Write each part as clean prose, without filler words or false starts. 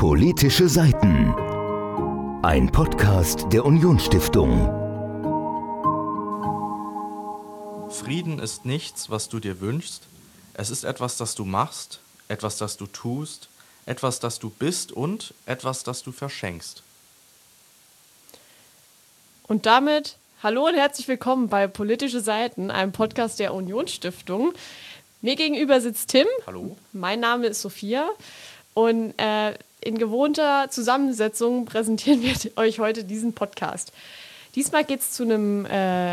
Politische Seiten. Ein Podcast der Unionsstiftung. Frieden ist nichts, was du dir wünschst. Es ist etwas, das du machst, etwas, das du tust, etwas, das du bist und etwas, das du verschenkst. Und damit hallo und herzlich willkommen bei Politische Seiten, einem Podcast der Unionsstiftung. Mir gegenüber sitzt Tim. Hallo. Mein Name ist Sophia und in gewohnter Zusammensetzung präsentieren wir euch heute diesen Podcast. Diesmal reden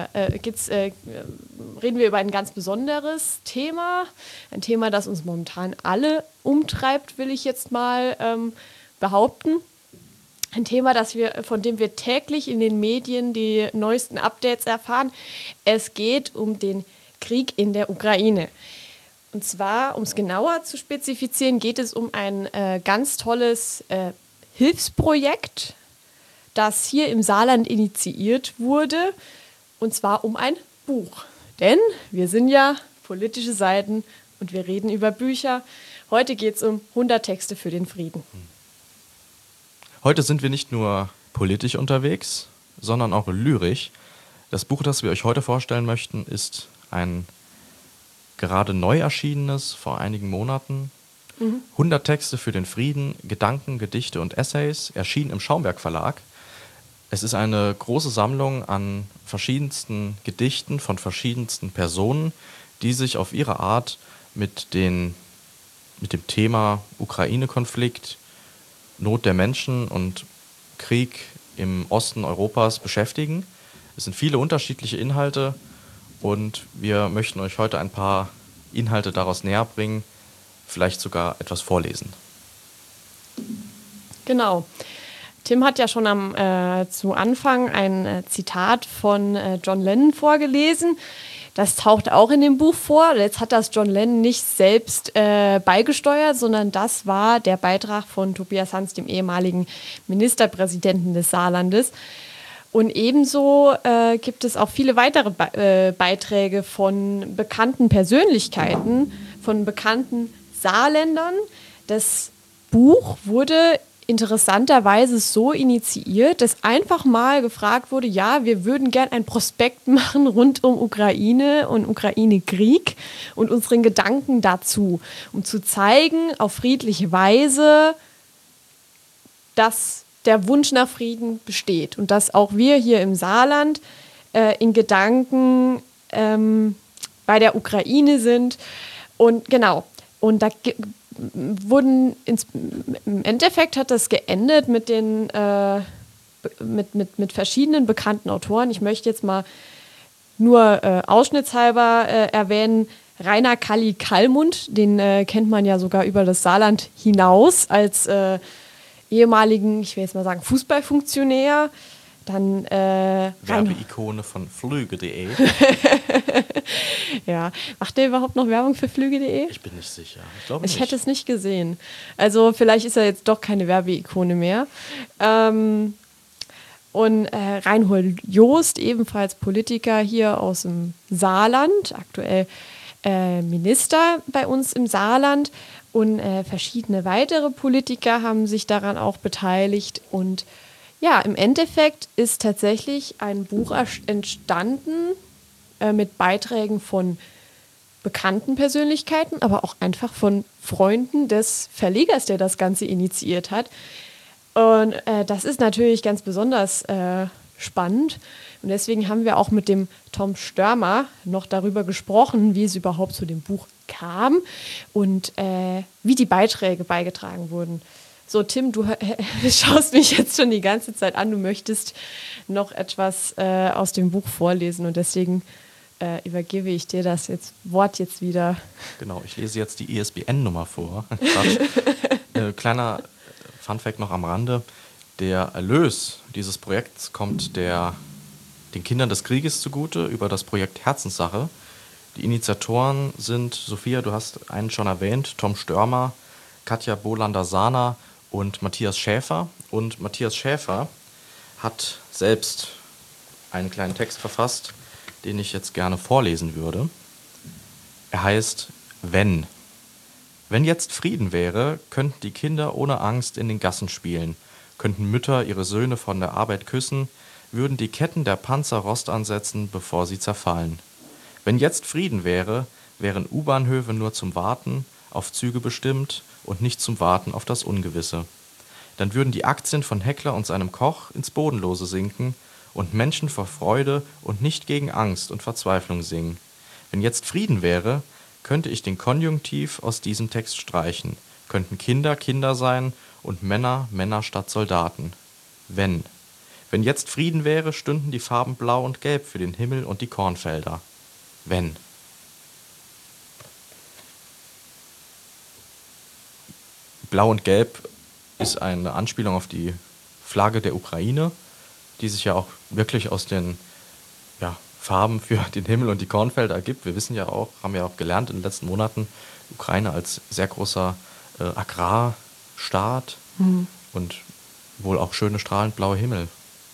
wir über ein ganz besonderes Thema. Ein Thema, das uns momentan alle umtreibt, will ich jetzt mal behaupten. Ein Thema, von dem wir täglich in den Medien die neuesten Updates erfahren. Es geht um den Krieg in der Ukraine. Und zwar, um es genauer zu spezifizieren, geht es um ein ganz tolles Hilfsprojekt, das hier im Saarland initiiert wurde, und zwar um ein Buch. Denn wir sind ja politische Seiten und wir reden über Bücher. Heute geht es um 100 Texte für den Frieden. Heute sind wir nicht nur politisch unterwegs, sondern auch lyrisch. Das Buch, das wir euch heute vorstellen möchten, ist ein gerade neu erschienenes, vor einigen Monaten. 100 Texte für den Frieden, Gedanken, Gedichte und Essays, erschienen im Schaumburg Verlag. Es ist eine große Sammlung an verschiedensten Gedichten von verschiedensten Personen, die sich auf ihre Art mit dem Thema Ukraine-Konflikt, Not der Menschen und Krieg im Osten Europas beschäftigen. Es sind viele unterschiedliche Inhalte und wir möchten euch heute ein paar Inhalte daraus näher bringen, vielleicht sogar etwas vorlesen. Genau. Tim hat ja schon zu Anfang ein Zitat von John Lennon vorgelesen. Das taucht auch in dem Buch vor. Jetzt hat das John Lennon nicht selbst beigesteuert, sondern das war der Beitrag von Tobias Hans, dem ehemaligen Ministerpräsidenten des Saarlandes. Und ebenso gibt es auch viele weitere Beiträge von bekannten Persönlichkeiten, von bekannten Saarländern. Das Buch wurde interessanterweise so initiiert, dass einfach mal gefragt wurde, ja, wir würden gern ein Prospekt machen rund um Ukraine und Ukraine-Krieg und unseren Gedanken dazu, um zu zeigen, auf friedliche Weise, dass der Wunsch nach Frieden besteht und dass auch wir hier im Saarland in Gedanken bei der Ukraine sind. Und genau, und da im Endeffekt hat das geendet mit mit verschiedenen bekannten Autoren. Ich möchte jetzt mal nur ausschnittshalber erwähnen, Rainer Kalli Kallmund, den kennt man ja sogar über das Saarland hinaus als ehemaligen, ich will jetzt mal sagen, Fußballfunktionär. Dann Werbeikone von Flüge.de. Ja, macht der überhaupt noch Werbung für Flüge.de? Ich bin nicht sicher. Ich glaube nicht. Ich hätte es nicht gesehen. Also vielleicht ist er jetzt doch keine Werbeikone mehr. Und Reinhold Joost, ebenfalls Politiker hier aus dem Saarland, aktuell Minister bei uns im Saarland. Und verschiedene weitere Politiker haben sich daran auch beteiligt. Und ja, im Endeffekt ist tatsächlich ein Buch entstanden mit Beiträgen von bekannten Persönlichkeiten, aber auch einfach von Freunden des Verlegers, der das Ganze initiiert hat. Und das ist natürlich ganz besonders spannend. Und deswegen haben wir auch mit dem Tom Störmer noch darüber gesprochen, wie es überhaupt zu dem Buch kam und wie die Beiträge beigetragen wurden. So, Tim, du schaust mich jetzt schon die ganze Zeit an. Du möchtest noch etwas aus dem Buch vorlesen und deswegen übergebe ich dir das Wort jetzt wieder. Genau, ich lese jetzt die ISBN-Nummer vor. Kleiner Funfact noch am Rande. Der Erlös dieses Projekts kommt den Kindern des Krieges zugute über das Projekt Herzenssache. Die Initiatoren sind, Sophia, du hast einen schon erwähnt, Tom Störmer, Katja Bolander-Sahner und Matthias Schäfer. Und Matthias Schäfer hat selbst einen kleinen Text verfasst, den ich jetzt gerne vorlesen würde. Er heißt Wenn. Wenn jetzt Frieden wäre, könnten die Kinder ohne Angst in den Gassen spielen, könnten Mütter ihre Söhne von der Arbeit küssen, würden die Ketten der Panzer Rost ansetzen, bevor sie zerfallen. Wenn jetzt Frieden wäre, wären U-Bahnhöfe nur zum Warten auf Züge bestimmt und nicht zum Warten auf das Ungewisse. Dann würden die Aktien von Heckler und seinem Koch ins Bodenlose sinken und Menschen vor Freude und nicht gegen Angst und Verzweiflung singen. Wenn jetzt Frieden wäre, könnte ich den Konjunktiv aus diesem Text streichen, könnten Kinder Kinder sein und Männer Männer statt Soldaten. Wenn. Wenn jetzt Frieden wäre, stünden die Farben blau und gelb für den Himmel und die Kornfelder. Wenn. Blau und gelb ist eine Anspielung auf die Flagge der Ukraine, die sich ja auch wirklich aus den Farben für den Himmel und die Kornfelder ergibt. Wir wissen ja auch, haben ja auch gelernt in den letzten Monaten, Ukraine als sehr großer Agrarstaat und wohl auch schöne strahlend blaue Himmel.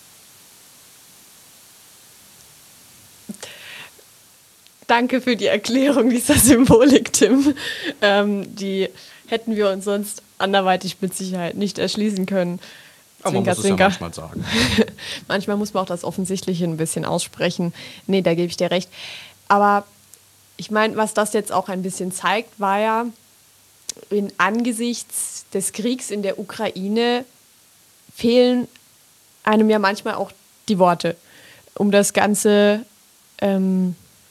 Danke für die Erklärung dieser Symbolik, Tim. Die hätten wir uns sonst anderweitig mit Sicherheit nicht erschließen können. Aber man muss es ja manchmal sagen. Manchmal muss man auch das Offensichtliche ein bisschen aussprechen. Nee, da gebe ich dir recht. Aber ich meine, was das jetzt auch ein bisschen zeigt, war ja, angesichts des Kriegs in der Ukraine fehlen einem ja manchmal auch die Worte, um das Ganze, um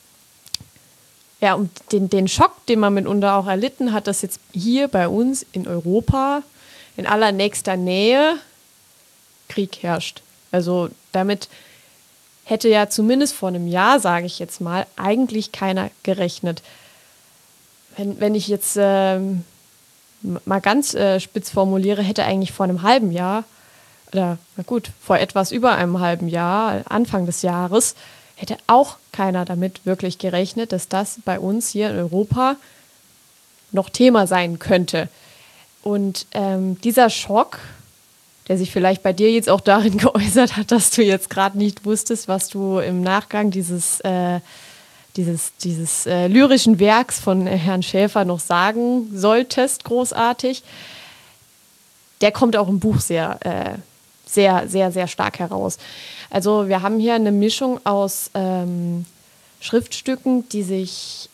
den Schock, den man mitunter auch erlitten hat, dass jetzt hier bei uns in Europa in allernächster Nähe Krieg herrscht. Also damit hätte ja zumindest vor einem Jahr, sage ich jetzt mal, eigentlich keiner gerechnet. Wenn ich jetzt mal ganz spitz formuliere, hätte eigentlich vor einem halben Jahr, oder na gut, vor etwas über einem halben Jahr, Anfang des Jahres, hätte auch keiner damit wirklich gerechnet, dass das bei uns hier in Europa noch Thema sein könnte. Und dieser Schock, der sich vielleicht bei dir jetzt auch darin geäußert hat, dass du jetzt gerade nicht wusstest, was du im Nachgang dieses lyrischen Werks von Herrn Schäfer noch sagen solltest, großartig, der kommt auch im Buch sehr, sehr stark heraus. Also wir haben hier eine Mischung aus Schriftstücken, die sich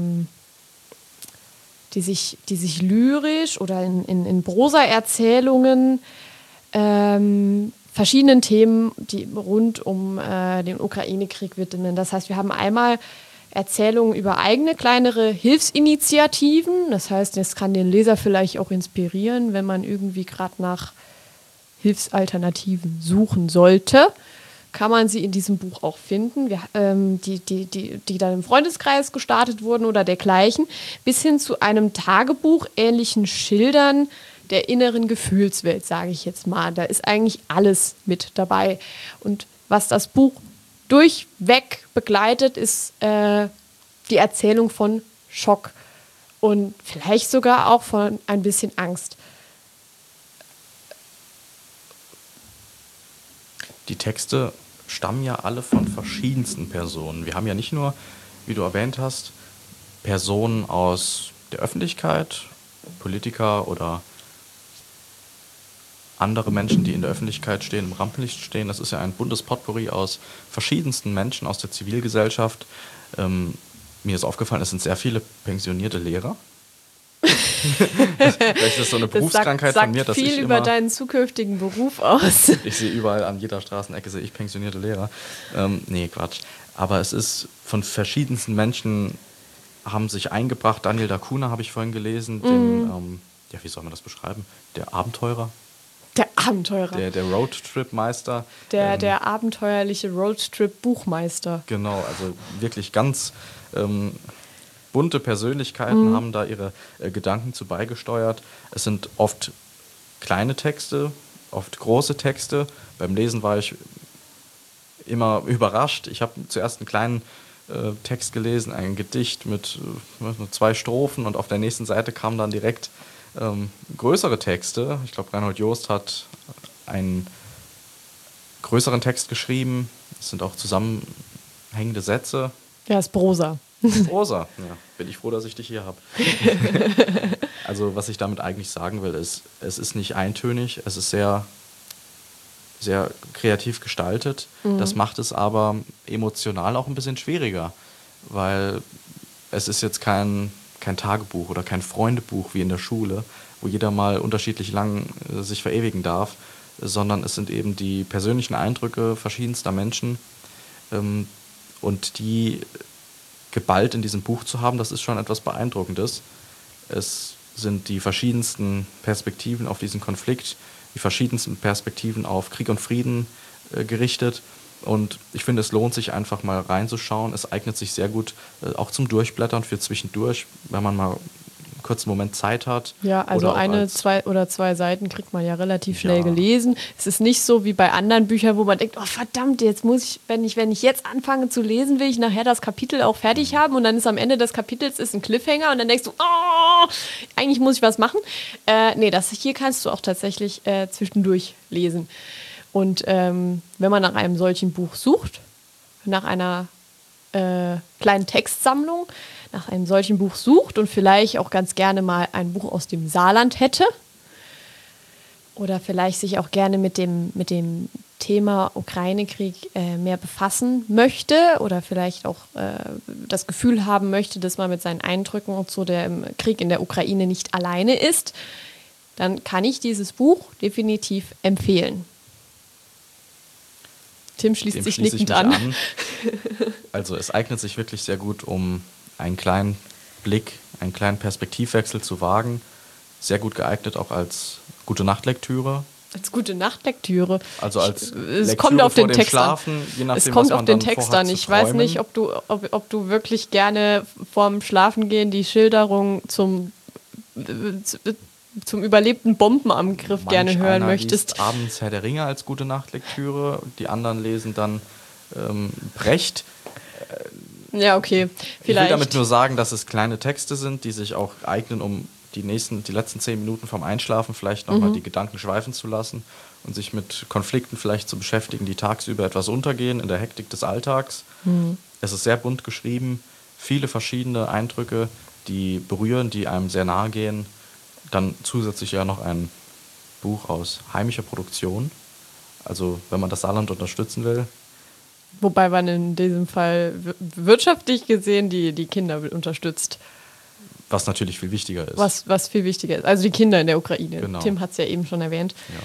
lyrisch oder in Prosa-Erzählungen verschiedenen Themen, die rund um den Ukraine-Krieg widmen. Das heißt, wir haben einmal Erzählungen über eigene kleinere Hilfsinitiativen. Das heißt, es kann den Leser vielleicht auch inspirieren, wenn man irgendwie gerade nach Hilfsalternativen suchen sollte. Kann man sie in diesem Buch auch finden, die dann im Freundeskreis gestartet wurden oder dergleichen, bis hin zu einem Tagebuch ähnlichen Schildern der inneren Gefühlswelt, sage ich jetzt mal. Da ist eigentlich alles mit dabei. Und was das Buch durchweg begleitet, ist die Erzählung von Schock und vielleicht sogar auch von ein bisschen Angst. Die Texte stammen ja alle von verschiedensten Personen. Wir haben ja nicht nur, wie du erwähnt hast, Personen aus der Öffentlichkeit, Politiker oder andere Menschen, die in der Öffentlichkeit stehen, im Rampenlicht stehen. Das ist ja ein buntes Potpourri aus verschiedensten Menschen aus der Zivilgesellschaft. Mir ist aufgefallen, es sind sehr viele pensionierte Lehrer. Vielleicht ist das so eine Berufskrankheit von mir, dass ich immer... viel über deinen zukünftigen Beruf aus. Ich sehe überall an jeder Straßenecke sehe ich pensionierte Lehrer. Nee, Quatsch. Aber es ist von verschiedensten Menschen haben sich eingebracht. Daniel Dacuna habe ich vorhin gelesen, den, wie soll man das beschreiben? Der Abenteurer. Der Abenteurer. Der Roadtrip-Meister. Der abenteuerliche Roadtrip-Buchmeister. Genau, also wirklich ganz bunte Persönlichkeiten haben da ihre Gedanken zu beigesteuert. Es sind oft kleine Texte, oft große Texte. Beim Lesen war ich immer überrascht. Ich habe zuerst einen kleinen Text gelesen, ein Gedicht mit 2 Strophen und auf der nächsten Seite kamen dann direkt größere Texte. Ich glaube, Reinhold Jost hat einen größeren Text geschrieben. Es sind auch zusammenhängende Sätze. Ja, ist Prosa. Prosa, ja. Bin ich froh, dass ich dich hier habe. Also was ich damit eigentlich sagen will, ist, es ist nicht eintönig, es ist sehr, sehr kreativ gestaltet. Das macht es aber emotional auch ein bisschen schwieriger, weil es ist jetzt kein Tagebuch oder kein Freundebuch wie in der Schule, wo jeder mal unterschiedlich lang sich verewigen darf, sondern es sind eben die persönlichen Eindrücke verschiedenster Menschen, und die geballt in diesem Buch zu haben, das ist schon etwas Beeindruckendes. Es sind die verschiedensten Perspektiven auf diesen Konflikt, die verschiedensten Perspektiven auf Krieg und Frieden gerichtet. Und ich finde, es lohnt sich einfach mal reinzuschauen. Es eignet sich sehr gut auch zum Durchblättern für zwischendurch, wenn man mal einen kurzen Moment Zeit hat. Ja, also zwei Seiten kriegt man ja relativ schnell gelesen. Es ist nicht so wie bei anderen Büchern, wo man denkt, oh verdammt, jetzt muss ich, wenn ich jetzt anfange zu lesen, will ich nachher das Kapitel auch fertig haben und dann ist am Ende des Kapitels ein Cliffhanger und dann denkst du, oh, eigentlich muss ich was machen. Nee, das hier kannst du auch tatsächlich zwischendurch lesen. Und wenn man nach einem solchen Buch sucht, nach einer kleinen Textsammlung, nach einem solchen Buch sucht und vielleicht auch ganz gerne mal ein Buch aus dem Saarland hätte oder vielleicht sich auch gerne mit dem Thema Ukraine-Krieg mehr befassen möchte oder vielleicht auch das Gefühl haben möchte, dass man mit seinen Eindrücken zu dem Krieg in der Ukraine nicht alleine ist, dann kann ich dieses Buch definitiv empfehlen. Tim schließt sich nickend an. Also es eignet sich wirklich sehr gut, um einen kleinen Blick, einen kleinen Perspektivwechsel zu wagen. Sehr gut geeignet auch als Gute-Nacht-Lektüre. Als Gute-Nacht-Lektüre. Also als es kommt auf den Text Schlafen, je nachdem, es kommt was man auf den dann Text vorhat an. Ich zu weiß träumen. nicht, ob du wirklich gerne vorm Schlafengehen die Schilderung zum überlebten Bombenangriff gerne hören möchtest. Liest abends Herr der Ringe als Gute-Nacht-Lektüre, die anderen lesen dann Brecht. Ja, okay. Vielleicht. Ich will damit nur sagen, dass es kleine Texte sind, die sich auch eignen, um die letzten 10 Minuten vom Einschlafen vielleicht nochmal die Gedanken schweifen zu lassen und sich mit Konflikten vielleicht zu beschäftigen, die tagsüber etwas untergehen in der Hektik des Alltags. Es ist sehr bunt geschrieben, viele verschiedene Eindrücke, die berühren, die einem sehr nahe gehen. Dann zusätzlich ja noch ein Buch aus heimischer Produktion, also wenn man das Saarland unterstützen will. Wobei man in diesem Fall wirtschaftlich gesehen die Kinder unterstützt. Was natürlich viel wichtiger ist. Was viel wichtiger ist. Also die Kinder in der Ukraine. Genau. Tim hat es ja eben schon erwähnt. Ja.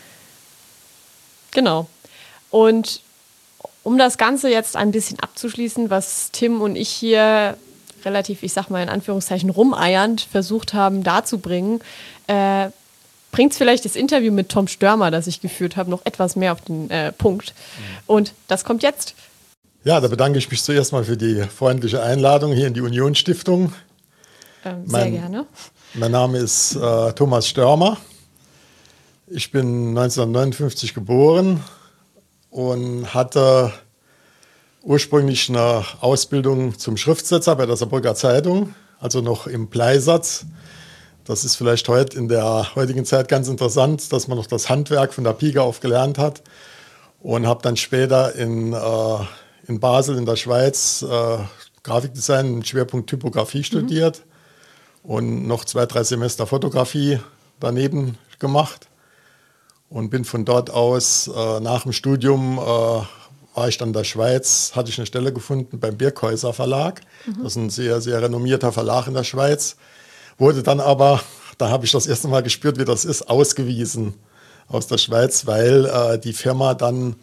Genau. Und um das Ganze jetzt ein bisschen abzuschließen, was Tim und ich hier relativ, ich sag mal in Anführungszeichen, rumeiernd versucht haben darzubringen, bringt es vielleicht das Interview mit Tom Störmer, das ich geführt habe, noch etwas mehr auf den Punkt. Und das kommt jetzt. Ja, da bedanke ich mich zuerst mal für die freundliche Einladung hier in die Union-Stiftung. Sehr gerne. Mein Name ist Thomas Störmer. Ich bin 1959 geboren und hatte ursprünglich eine Ausbildung zum Schriftsetzer bei der Saarbrücker Zeitung, also noch im Bleisatz. Das ist vielleicht heute in der heutigen Zeit ganz interessant, dass man noch das Handwerk von der Pike auf gelernt hat und habe dann später in Basel in der Schweiz Grafikdesign mit Schwerpunkt Typografie studiert und noch 2-3 Semester Fotografie daneben gemacht und bin von dort aus nach dem Studium war ich dann in der Schweiz, hatte ich eine Stelle gefunden beim Birkhäuser Verlag. Das ist ein sehr, sehr renommierter Verlag in der Schweiz. Wurde dann aber, da habe ich das erste Mal gespürt, wie das ist, ausgewiesen aus der Schweiz, weil die Firma dann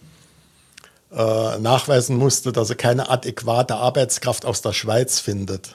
nachweisen musste, dass sie keine adäquate Arbeitskraft aus der Schweiz findet.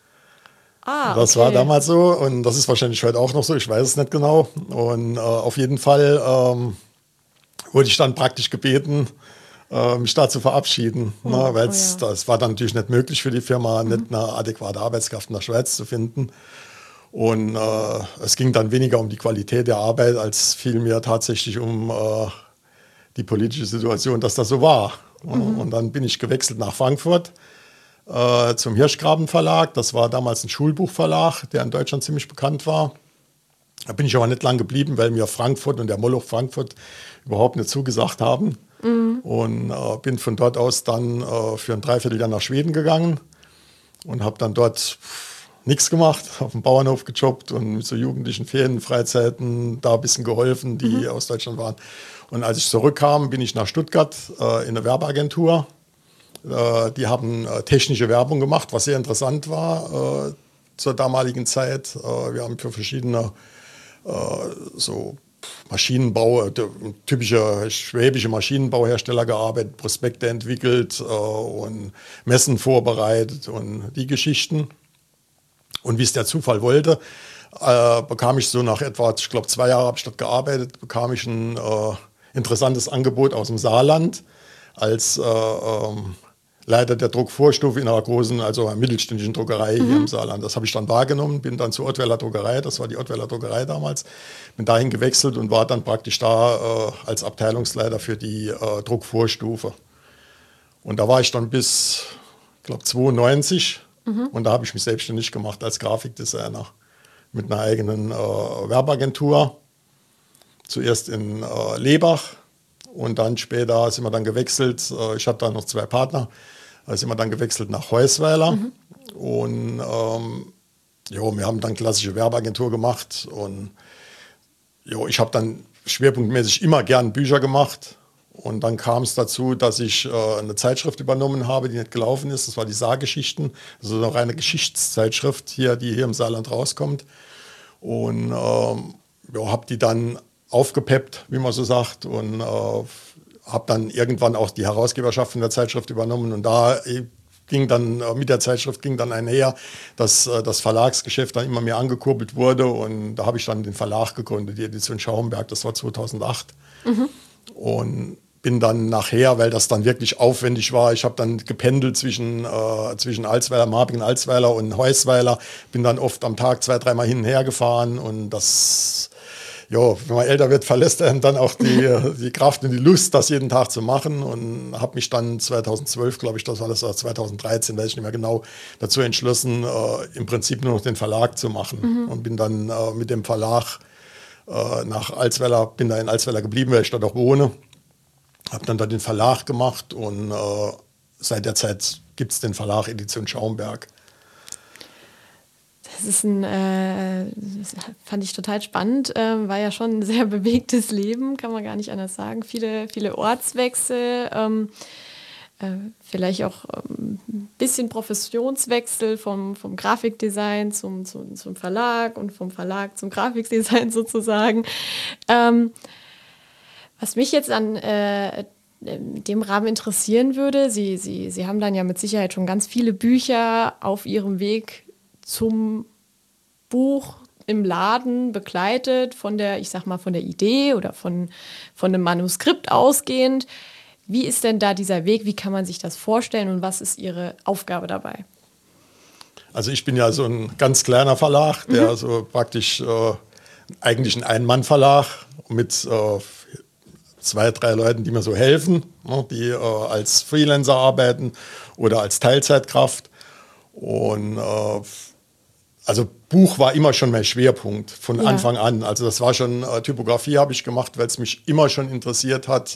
Das war damals so und das ist wahrscheinlich heute auch noch so, ich weiß es nicht genau. Und auf jeden Fall wurde ich dann praktisch gebeten, mich da zu verabschieden, weil das war dann natürlich nicht möglich für die Firma, nicht eine adäquate Arbeitskraft in der Schweiz zu finden. Und es ging dann weniger um die Qualität der Arbeit, als vielmehr tatsächlich um die politische Situation, dass das so war. Und dann bin ich gewechselt nach Frankfurt zum Hirschgraben Verlag. Das war damals ein Schulbuchverlag, der in Deutschland ziemlich bekannt war. Da bin ich aber nicht lang geblieben, weil mir Frankfurt und der Moloch Frankfurt überhaupt nicht zugesagt haben. Und bin von dort aus dann für ein Dreivierteljahr nach Schweden gegangen und habe dann dort nichts gemacht, auf dem Bauernhof gejobbt und mit so jugendlichen Ferienfreizeiten da ein bisschen geholfen, die aus Deutschland waren. Und als ich zurückkam, bin ich nach Stuttgart in eine Werbeagentur. Die haben technische Werbung gemacht, was sehr interessant war zur damaligen Zeit. Wir haben für verschiedene so Maschinenbau, typische schwäbische Maschinenbauhersteller gearbeitet, Prospekte entwickelt und Messen vorbereitet und die Geschichten. Und wie es der Zufall wollte, bekam ich so nach etwa, ich glaube 2 Jahre habe ich dort gearbeitet, bekam ich ein interessantes Angebot aus dem Saarland als Leiter der Druckvorstufe in einer großen, also einer mittelständischen Druckerei hier im Saarland. Das habe ich dann wahrgenommen, bin dann zur Ottweiler Druckerei, das war die Ottweiler Druckerei damals, bin dahin gewechselt und war dann praktisch da als Abteilungsleiter für die Druckvorstufe. Und da war ich dann bis, ich glaube, 92 und da habe ich mich selbstständig gemacht als Grafikdesigner mit einer eigenen Werbeagentur. Zuerst in Lebach und dann später sind wir dann gewechselt. Ich hatte da noch 2 Partner. Da sind wir dann gewechselt nach Heusweiler. Und wir haben dann klassische Werbeagentur gemacht. Und ich habe dann schwerpunktmäßig immer gern Bücher gemacht. Und dann kam es dazu, dass ich eine Zeitschrift übernommen habe, die nicht gelaufen ist. Das war die Saargeschichten. Also eine reine Geschichtszeitschrift, die hier im Saarland rauskommt. Und habe die dann aufgepeppt, wie man so sagt, und habe dann irgendwann auch die Herausgeberschaft von der Zeitschrift übernommen. Und da ging dann mit der Zeitschrift einher, dass das Verlagsgeschäft dann immer mehr angekurbelt wurde. Und da habe ich dann den Verlag gegründet, die Edition Schaumberg, das war 2008. Und bin dann nachher, weil das dann wirklich aufwendig war, ich habe dann gependelt zwischen Alsweiler, Marpingen, Alsweiler und Heusweiler, bin dann oft am Tag 2-3 Mal hin und her gefahren und das, wenn man älter wird, verlässt einem dann auch die Kraft und die Lust, das jeden Tag zu machen und habe mich dann 2012, glaube ich, das war das, 2013, weiß ich nicht mehr genau, dazu entschlossen, im Prinzip nur noch den Verlag zu machen und bin dann mit dem Verlag nach Alsweiler, bin da in Alsweiler geblieben, weil ich dort auch wohne. Habe dann da den Verlag gemacht und seit der Zeit gibt es den Verlag Edition Schaumberg. Das fand ich total spannend, war ja schon ein sehr bewegtes Leben, kann man gar nicht anders sagen. Viele Ortswechsel, vielleicht auch ein bisschen Professionswechsel vom Grafikdesign zum Verlag und vom Verlag zum Grafikdesign sozusagen. Was mich jetzt an dem Rahmen interessieren würde, Sie haben dann ja mit Sicherheit schon ganz viele Bücher auf Ihrem Weg zum Buch im Laden begleitet, von der Idee oder von einem Manuskript ausgehend. Wie ist denn da dieser Weg? Wie kann man sich das vorstellen und was ist Ihre Aufgabe dabei? Also ich bin ja so ein ganz kleiner Verlag, der so praktisch eigentlich ein Ein-Mann-Verlag mit 2-3 Leuten, die mir so helfen, die als Freelancer arbeiten oder als Teilzeitkraft. Und also Buch war immer schon mein Schwerpunkt von Anfang an. Also das war schon, Typografie habe ich gemacht, weil es mich immer schon interessiert hat,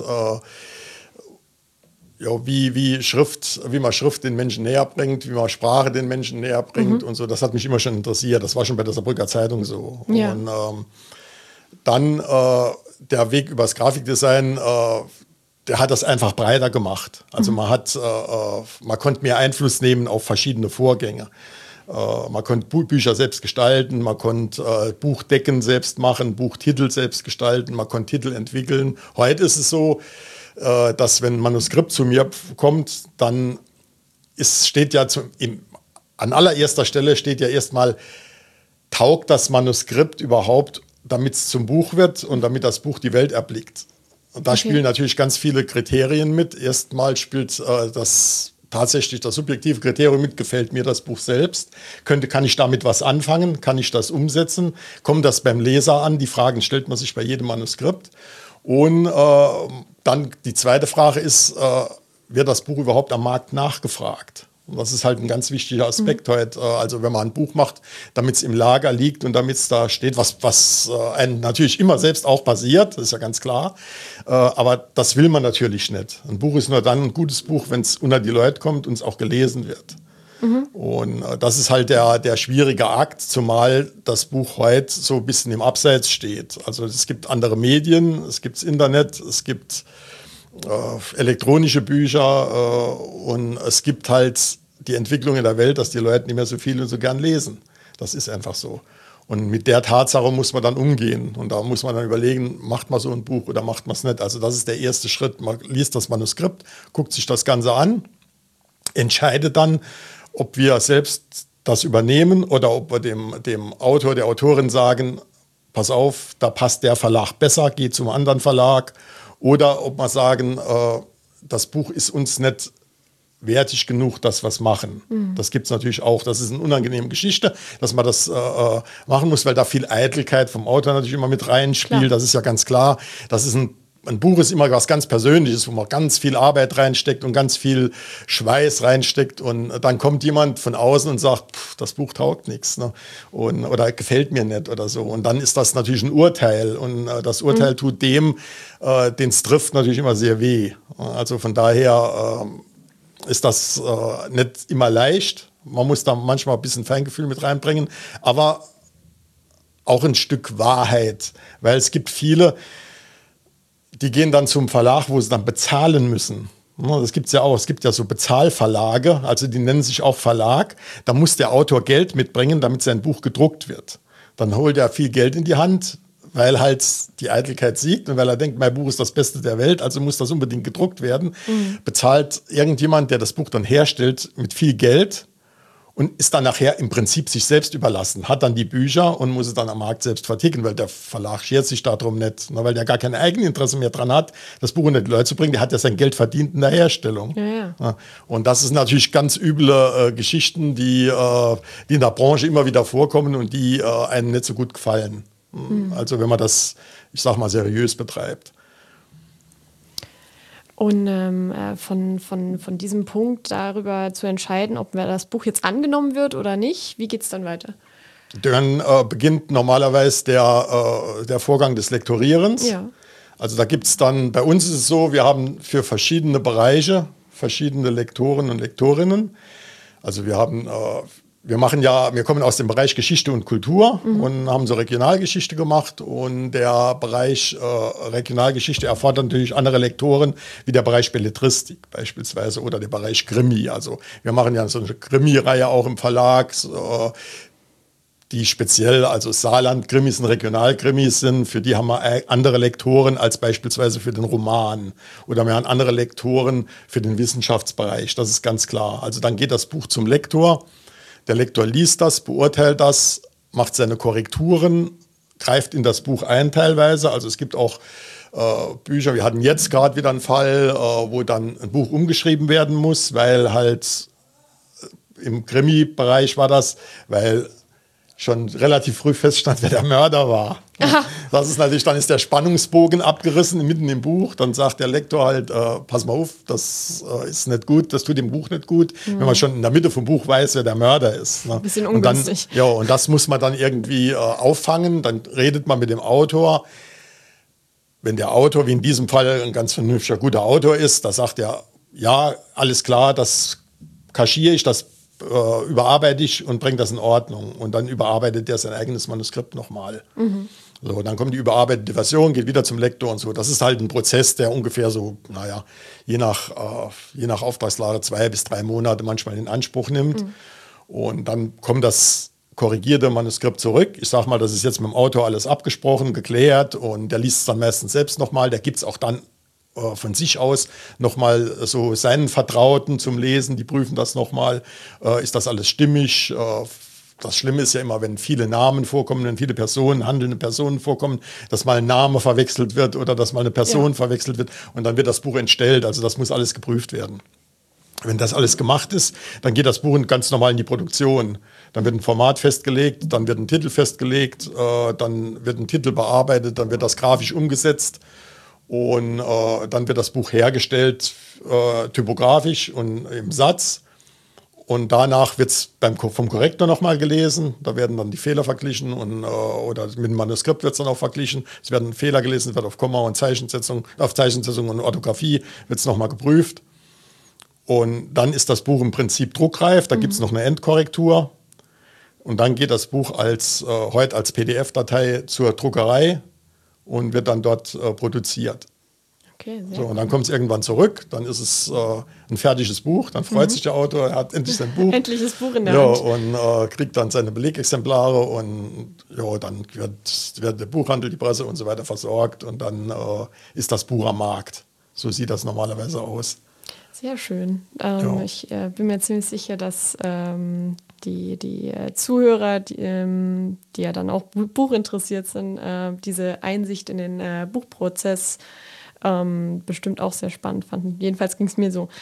wie man Schrift den Menschen näher bringt, wie man Sprache den Menschen näher bringt und so. Das hat mich immer schon interessiert. Das war schon bei der Saarbrücker Zeitung so. Ja. Und dann der Weg übers Grafikdesign, der hat das einfach breiter gemacht. Also man konnte mehr Einfluss nehmen auf verschiedene Vorgänge. Man konnte Bücher selbst gestalten, man konnte Buchdecken selbst machen, Buchtitel selbst gestalten, man konnte Titel entwickeln. Heute ist es so, dass wenn ein Manuskript zu mir kommt, dann steht ja an allererster Stelle steht ja erstmal, taugt das Manuskript überhaupt, damit es zum Buch wird und damit das Buch die Welt erblickt. Und da spielen natürlich ganz viele Kriterien mit. Erstmal spielt tatsächlich das subjektive Kriterium mit, gefällt mir das Buch selbst? Kann ich damit was anfangen? Kann ich das umsetzen? Kommt das beim Leser an? Die Fragen stellt man sich bei jedem Manuskript. Und dann die zweite Frage ist, wird das Buch überhaupt am Markt nachgefragt? Und das ist halt ein ganz wichtiger Aspekt heute. Also wenn man ein Buch macht, damit es im Lager liegt und damit es da steht, was einem natürlich immer selbst auch passiert, das ist ja ganz klar. Aber das will man natürlich nicht. Ein Buch ist nur dann ein gutes Buch, wenn es unter die Leute kommt und es auch gelesen wird. Und das ist halt der schwierige Akt, zumal das Buch heute so ein bisschen im Abseits steht. Also es gibt andere Medien, es gibt das Internet, es gibt elektronische Bücher und es gibt halt die Entwicklung in der Welt, dass die Leute nicht mehr so viel und so gern lesen. Das ist einfach so. Und mit der Tatsache muss man dann umgehen. Und da muss man dann überlegen, macht man so ein Buch oder macht man es nicht. Also das ist der erste Schritt. Man liest das Manuskript, guckt sich das Ganze an, entscheidet dann, ob wir selbst das übernehmen oder ob wir dem Autor, der Autorin sagen, pass auf, da passt der Verlag besser, geht zum anderen Verlag. Oder ob wir sagen, das Buch ist uns nicht wertig genug, dass wir es machen. Das gibt es natürlich auch. Das ist eine unangenehme Geschichte, dass man das machen muss, weil da viel Eitelkeit vom Autor natürlich immer mit reinspielt. Klar. Das ist ja ganz klar. Das ist ein Buch ist immer was ganz Persönliches, wo man ganz viel Arbeit reinsteckt und ganz viel Schweiß reinsteckt. Und dann kommt jemand von außen und sagt, das Buch taugt nichts, ne? Oder gefällt mir nicht oder so. Und dann ist das natürlich ein Urteil. Und das Urteil tut dem, den es trifft, natürlich immer sehr weh. Also von daher ist das nicht immer leicht. Man muss da manchmal ein bisschen Feingefühl mit reinbringen, aber auch ein Stück Wahrheit, weil es gibt viele, die gehen dann zum Verlag, wo sie dann bezahlen müssen. Das gibt es ja auch. Es gibt ja so Bezahlverlage, also die nennen sich auch Verlag. Da muss der Autor Geld mitbringen, damit sein Buch gedruckt wird. Dann holt er viel Geld in die Hand, weil halt die Eitelkeit siegt und weil er denkt, mein Buch ist das Beste der Welt, also muss das unbedingt gedruckt werden. Bezahlt irgendjemand, der das Buch dann herstellt, mit viel Geld und ist dann nachher im Prinzip sich selbst überlassen, hat dann die Bücher und muss es dann am Markt selbst verticken, weil der Verlag schert sich darum nicht, weil der gar kein Eigeninteresse mehr dran hat, das Buch unter die Leute zu bringen. Der hat ja sein Geld verdient in der Herstellung. Ja. Und das sind natürlich ganz üble Geschichten, die in der Branche immer wieder vorkommen und die einem nicht so gut gefallen. Also wenn man das, ich sag mal, seriös betreibt. Und von diesem Punkt darüber zu entscheiden, ob das Buch jetzt angenommen wird oder nicht, wie geht es dann weiter? Dann beginnt normalerweise der Vorgang des Lektorierens. Ja. Also da gibt es dann, bei uns ist es so, wir haben für verschiedene Bereiche verschiedene Lektoren und Lektorinnen. Also wir kommen aus dem Bereich Geschichte und Kultur und haben so Regionalgeschichte gemacht. Und der Bereich Regionalgeschichte erfordert natürlich andere Lektoren, wie der Bereich Belletristik beispielsweise oder der Bereich Krimi. Also wir machen ja so eine Krimi-Reihe auch im Verlag, die speziell, also Saarland-Krimis und Regionalkrimis sind. Für die haben wir andere Lektoren als beispielsweise für den Roman. Oder wir haben andere Lektoren für den Wissenschaftsbereich. Das ist ganz klar. Also dann geht das Buch zum Lektor. Der Lektor liest das, beurteilt das, macht seine Korrekturen, greift in das Buch ein teilweise. Also es gibt auch Bücher, wir hatten jetzt gerade wieder einen Fall, wo dann ein Buch umgeschrieben werden muss, weil halt im Krimi-Bereich war das, weil schon relativ früh feststand, wer der Mörder war. Aha. Das ist natürlich, dann ist der Spannungsbogen abgerissen mitten im Buch. Dann sagt der Lektor halt, pass mal auf, das ist nicht gut, das tut dem Buch nicht gut, wenn man schon in der Mitte vom Buch weiß, wer der Mörder ist. Ne? Ein bisschen ungünstig. Und das muss man dann irgendwie auffangen. Dann redet man mit dem Autor. Wenn der Autor, wie in diesem Fall, ein ganz vernünftiger, guter Autor ist, da sagt er, ja, alles klar, das kaschiere ich, das überarbeite ich und bringe das in Ordnung. Und dann überarbeitet er sein eigenes Manuskript nochmal. So, dann kommt die überarbeitete Version, geht wieder zum Lektor und so. Das ist halt ein Prozess, der ungefähr so, je nach Auftragslage 2 bis 3 Monate manchmal in Anspruch nimmt. Und dann kommt das korrigierte Manuskript zurück. Ich sage mal, das ist jetzt mit dem Autor alles abgesprochen, geklärt und der liest es dann meistens selbst nochmal. Der gibt es auch dann von sich aus nochmal so seinen Vertrauten zum Lesen, die prüfen das nochmal, ist das alles stimmig? Das Schlimme ist ja immer, wenn viele Namen vorkommen, wenn viele Personen, handelnde Personen vorkommen, dass mal ein Name verwechselt wird oder dass mal eine Person verwechselt wird und dann wird das Buch entstellt. Also das muss alles geprüft werden. Wenn das alles gemacht ist, dann geht das Buch ganz normal in die Produktion. Dann wird ein Format festgelegt, dann wird ein Titel festgelegt, dann wird ein Titel bearbeitet, dann wird das grafisch umgesetzt. Und dann wird das Buch hergestellt, typografisch und im Satz. Und danach wird es vom Korrektor nochmal gelesen. Da werden dann die Fehler verglichen oder mit dem Manuskript wird es dann auch verglichen. Es werden Fehler gelesen, es wird auf Komma und Zeichensetzung und Orthographie wird es nochmal geprüft. Und dann ist das Buch im Prinzip druckreif, da gibt es noch eine Endkorrektur. Und dann geht das Buch heute als PDF-Datei zur Druckerei und wird dann dort produziert. Okay, sehr So, und dann kommt es irgendwann zurück, dann ist es ein fertiges Buch, dann freut sich der Autor, er hat endlich sein Buch. Endliches Buch in der Hand. Und kriegt dann seine Belegexemplare und dann wird der Buchhandel, die Presse und so weiter versorgt und dann ist das Buch am Markt. So sieht das normalerweise aus. Sehr schön. Ich bin mir ziemlich sicher, dass die Zuhörer, die ja dann auch buchinteressiert sind, diese Einsicht in den Buchprozess bestimmt auch sehr spannend fanden. Jedenfalls ging es mir so.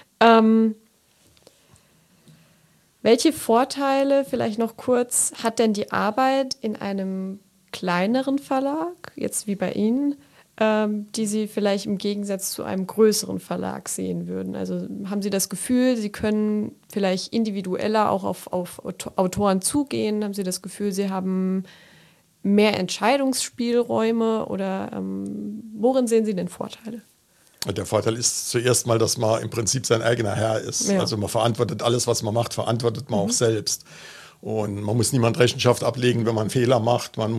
Welche Vorteile, vielleicht noch kurz, hat denn die Arbeit in einem kleineren Verlag, jetzt wie bei Ihnen, die Sie vielleicht im Gegensatz zu einem größeren Verlag sehen würden? Also haben Sie das Gefühl, Sie können vielleicht individueller auch auf Autoren zugehen? Haben Sie das Gefühl, Sie haben mehr Entscheidungsspielräume oder worin sehen Sie denn Vorteile? Der Vorteil ist zuerst mal, dass man im Prinzip sein eigener Herr ist. Ja. Also man verantwortet alles, was man macht, verantwortet man auch selbst. Und man muss niemand Rechenschaft ablegen, wenn man Fehler macht. Man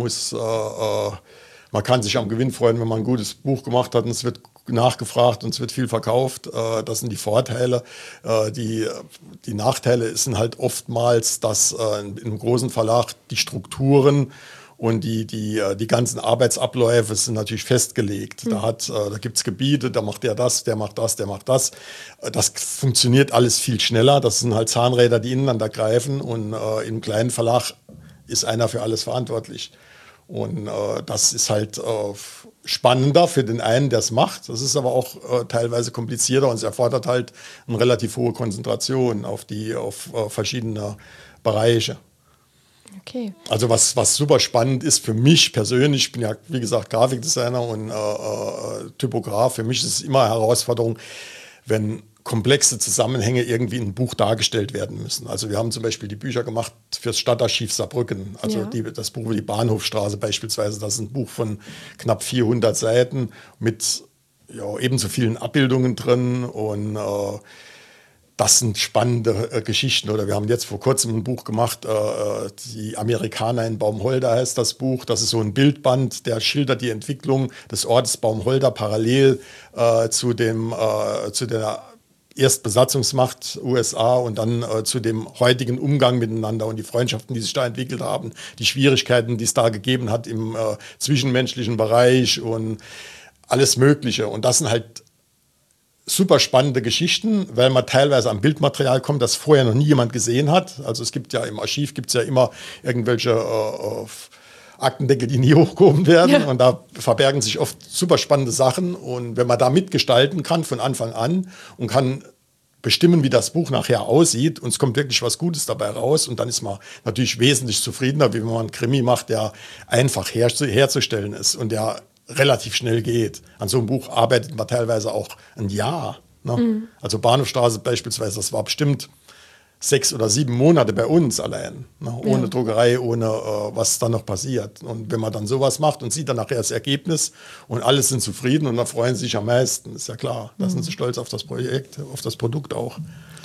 kann sich am Gewinn freuen, wenn man ein gutes Buch gemacht hat und es wird nachgefragt und es wird viel verkauft. Das sind die Vorteile. Die Nachteile sind halt oftmals, dass in einem großen Verlag die Strukturen und die ganzen Arbeitsabläufe sind natürlich festgelegt. Da gibt es Gebiete, da macht der das, der macht das, der macht das. Das funktioniert alles viel schneller. Das sind halt Zahnräder, die ineinander greifen. Und im kleinen Verlag ist einer für alles verantwortlich. Und das ist halt spannender für den einen, der es macht. Das ist aber auch teilweise komplizierter und es erfordert halt eine relativ hohe Konzentration auf verschiedene Bereiche. Okay. Also was super spannend ist für mich persönlich, ich bin ja wie gesagt Grafikdesigner und Typograf, für mich ist es immer eine Herausforderung, wenn komplexe Zusammenhänge irgendwie in einem Buch dargestellt werden müssen. Also wir haben zum Beispiel die Bücher gemacht fürs Stadtarchiv Saarbrücken, also das Buch über die Bahnhofstraße beispielsweise, das ist ein Buch von knapp 400 Seiten mit ebenso vielen Abbildungen drin und das sind spannende Geschichten. Oder wir haben jetzt vor kurzem ein Buch gemacht, die Amerikaner in Baumholder heißt das Buch. Das ist so ein Bildband, der schildert die Entwicklung des Ortes Baumholder parallel zu der Erstbesatzungsmacht USA und dann zu dem heutigen Umgang miteinander und die Freundschaften, die sich da entwickelt haben, die Schwierigkeiten, die es da gegeben hat im zwischenmenschlichen Bereich und alles Mögliche. Und das sind halt super spannende Geschichten, weil man teilweise am Bildmaterial kommt, das vorher noch nie jemand gesehen hat. Also es gibt ja im Archiv immer irgendwelche Aktendeckel, die nie hochgehoben werden und da verbergen sich oft super spannende Sachen und wenn man da mitgestalten kann von Anfang an und kann bestimmen, wie das Buch nachher aussieht und es kommt wirklich was Gutes dabei raus und dann ist man natürlich wesentlich zufriedener, wie wenn man einen Krimi macht, der einfach herzustellen ist und der relativ schnell geht. An so einem Buch arbeitet man teilweise auch ein Jahr. Ne? Also Bahnhofstraße beispielsweise, das war bestimmt 6 oder 7 Monate bei uns allein. Ne? Ohne Druckerei, ohne was dann noch passiert. Und wenn man dann sowas macht und sieht dann nachher das Ergebnis und alle sind zufrieden und dann freuen sie sich am meisten, ist ja klar. Da sind sie stolz auf das Projekt, auf das Produkt auch.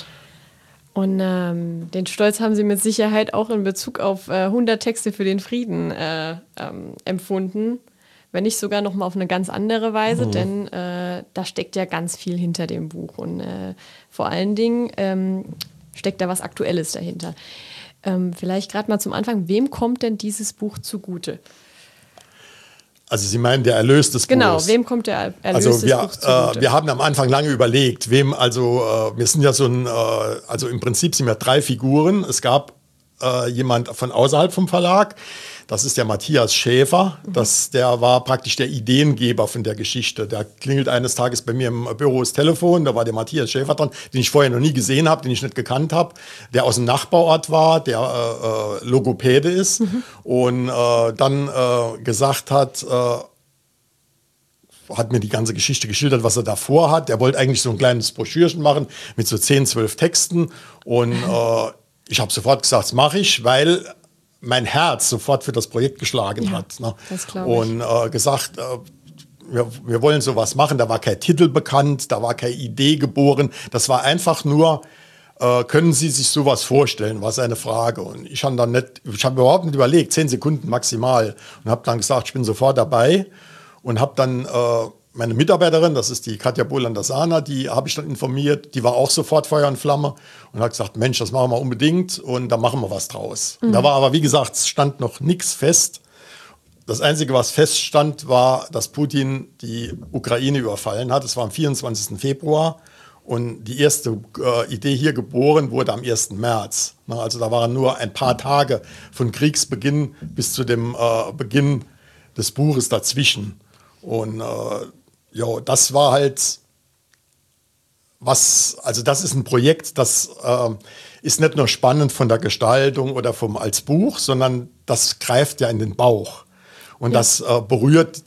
Und den Stolz haben Sie mit Sicherheit auch in Bezug auf 100 Texte für den Frieden empfunden. Wenn nicht sogar noch mal auf eine ganz andere Weise, denn da steckt ja ganz viel hinter dem Buch und vor allen Dingen steckt da was Aktuelles dahinter. Vielleicht gerade mal zum Anfang, wem kommt denn dieses Buch zugute? Also Sie meinen der Erlös des Buches? Genau, wem kommt der Erlös des Buches zugute? Wir haben am Anfang lange überlegt, wir sind ja also im Prinzip sind wir 3 Figuren. Es gab jemand von außerhalb vom Verlag, das ist der Matthias Schäfer, der war praktisch der Ideengeber von der Geschichte. Der klingelt eines Tages bei mir im Büro das Telefon, da war der Matthias Schäfer dran, den ich vorher noch nie gesehen habe, den ich nicht gekannt habe, der aus dem Nachbarort war, der Logopäde ist und dann gesagt hat mir die ganze Geschichte geschildert, was er davor hat. Der wollte eigentlich so ein kleines Broschürchen machen mit so 10, 12 Texten und ich habe sofort gesagt, das mache ich, weil mein Herz sofort für das Projekt geschlagen hat. Ne? Das glaube ich. Und gesagt, wir wollen sowas machen. Da war kein Titel bekannt, da war keine Idee geboren. Das war einfach nur, können Sie sich sowas vorstellen, war seine Frage. Und ich habe überhaupt nicht überlegt, 10 Sekunden maximal. Und habe dann gesagt, ich bin sofort dabei. Und habe dann meine Mitarbeiterin, das ist die Katja Bohlander-Sahner, die habe ich dann informiert, die war auch sofort Feuer und Flamme und hat gesagt, Mensch, das machen wir unbedingt und da machen wir was draus. Mhm. Da war aber, wie gesagt, es stand noch nichts fest. Das Einzige, was feststand, war, dass Putin die Ukraine überfallen hat. Es war am 24. Februar und die erste Idee hier geboren wurde am 1. März. Also da waren nur ein paar Tage von Kriegsbeginn bis zu dem Beginn des Buches dazwischen. Und das war halt also das ist ein Projekt, das ist nicht nur spannend von der Gestaltung oder als Buch, sondern das greift ja in den Bauch. Und das berührt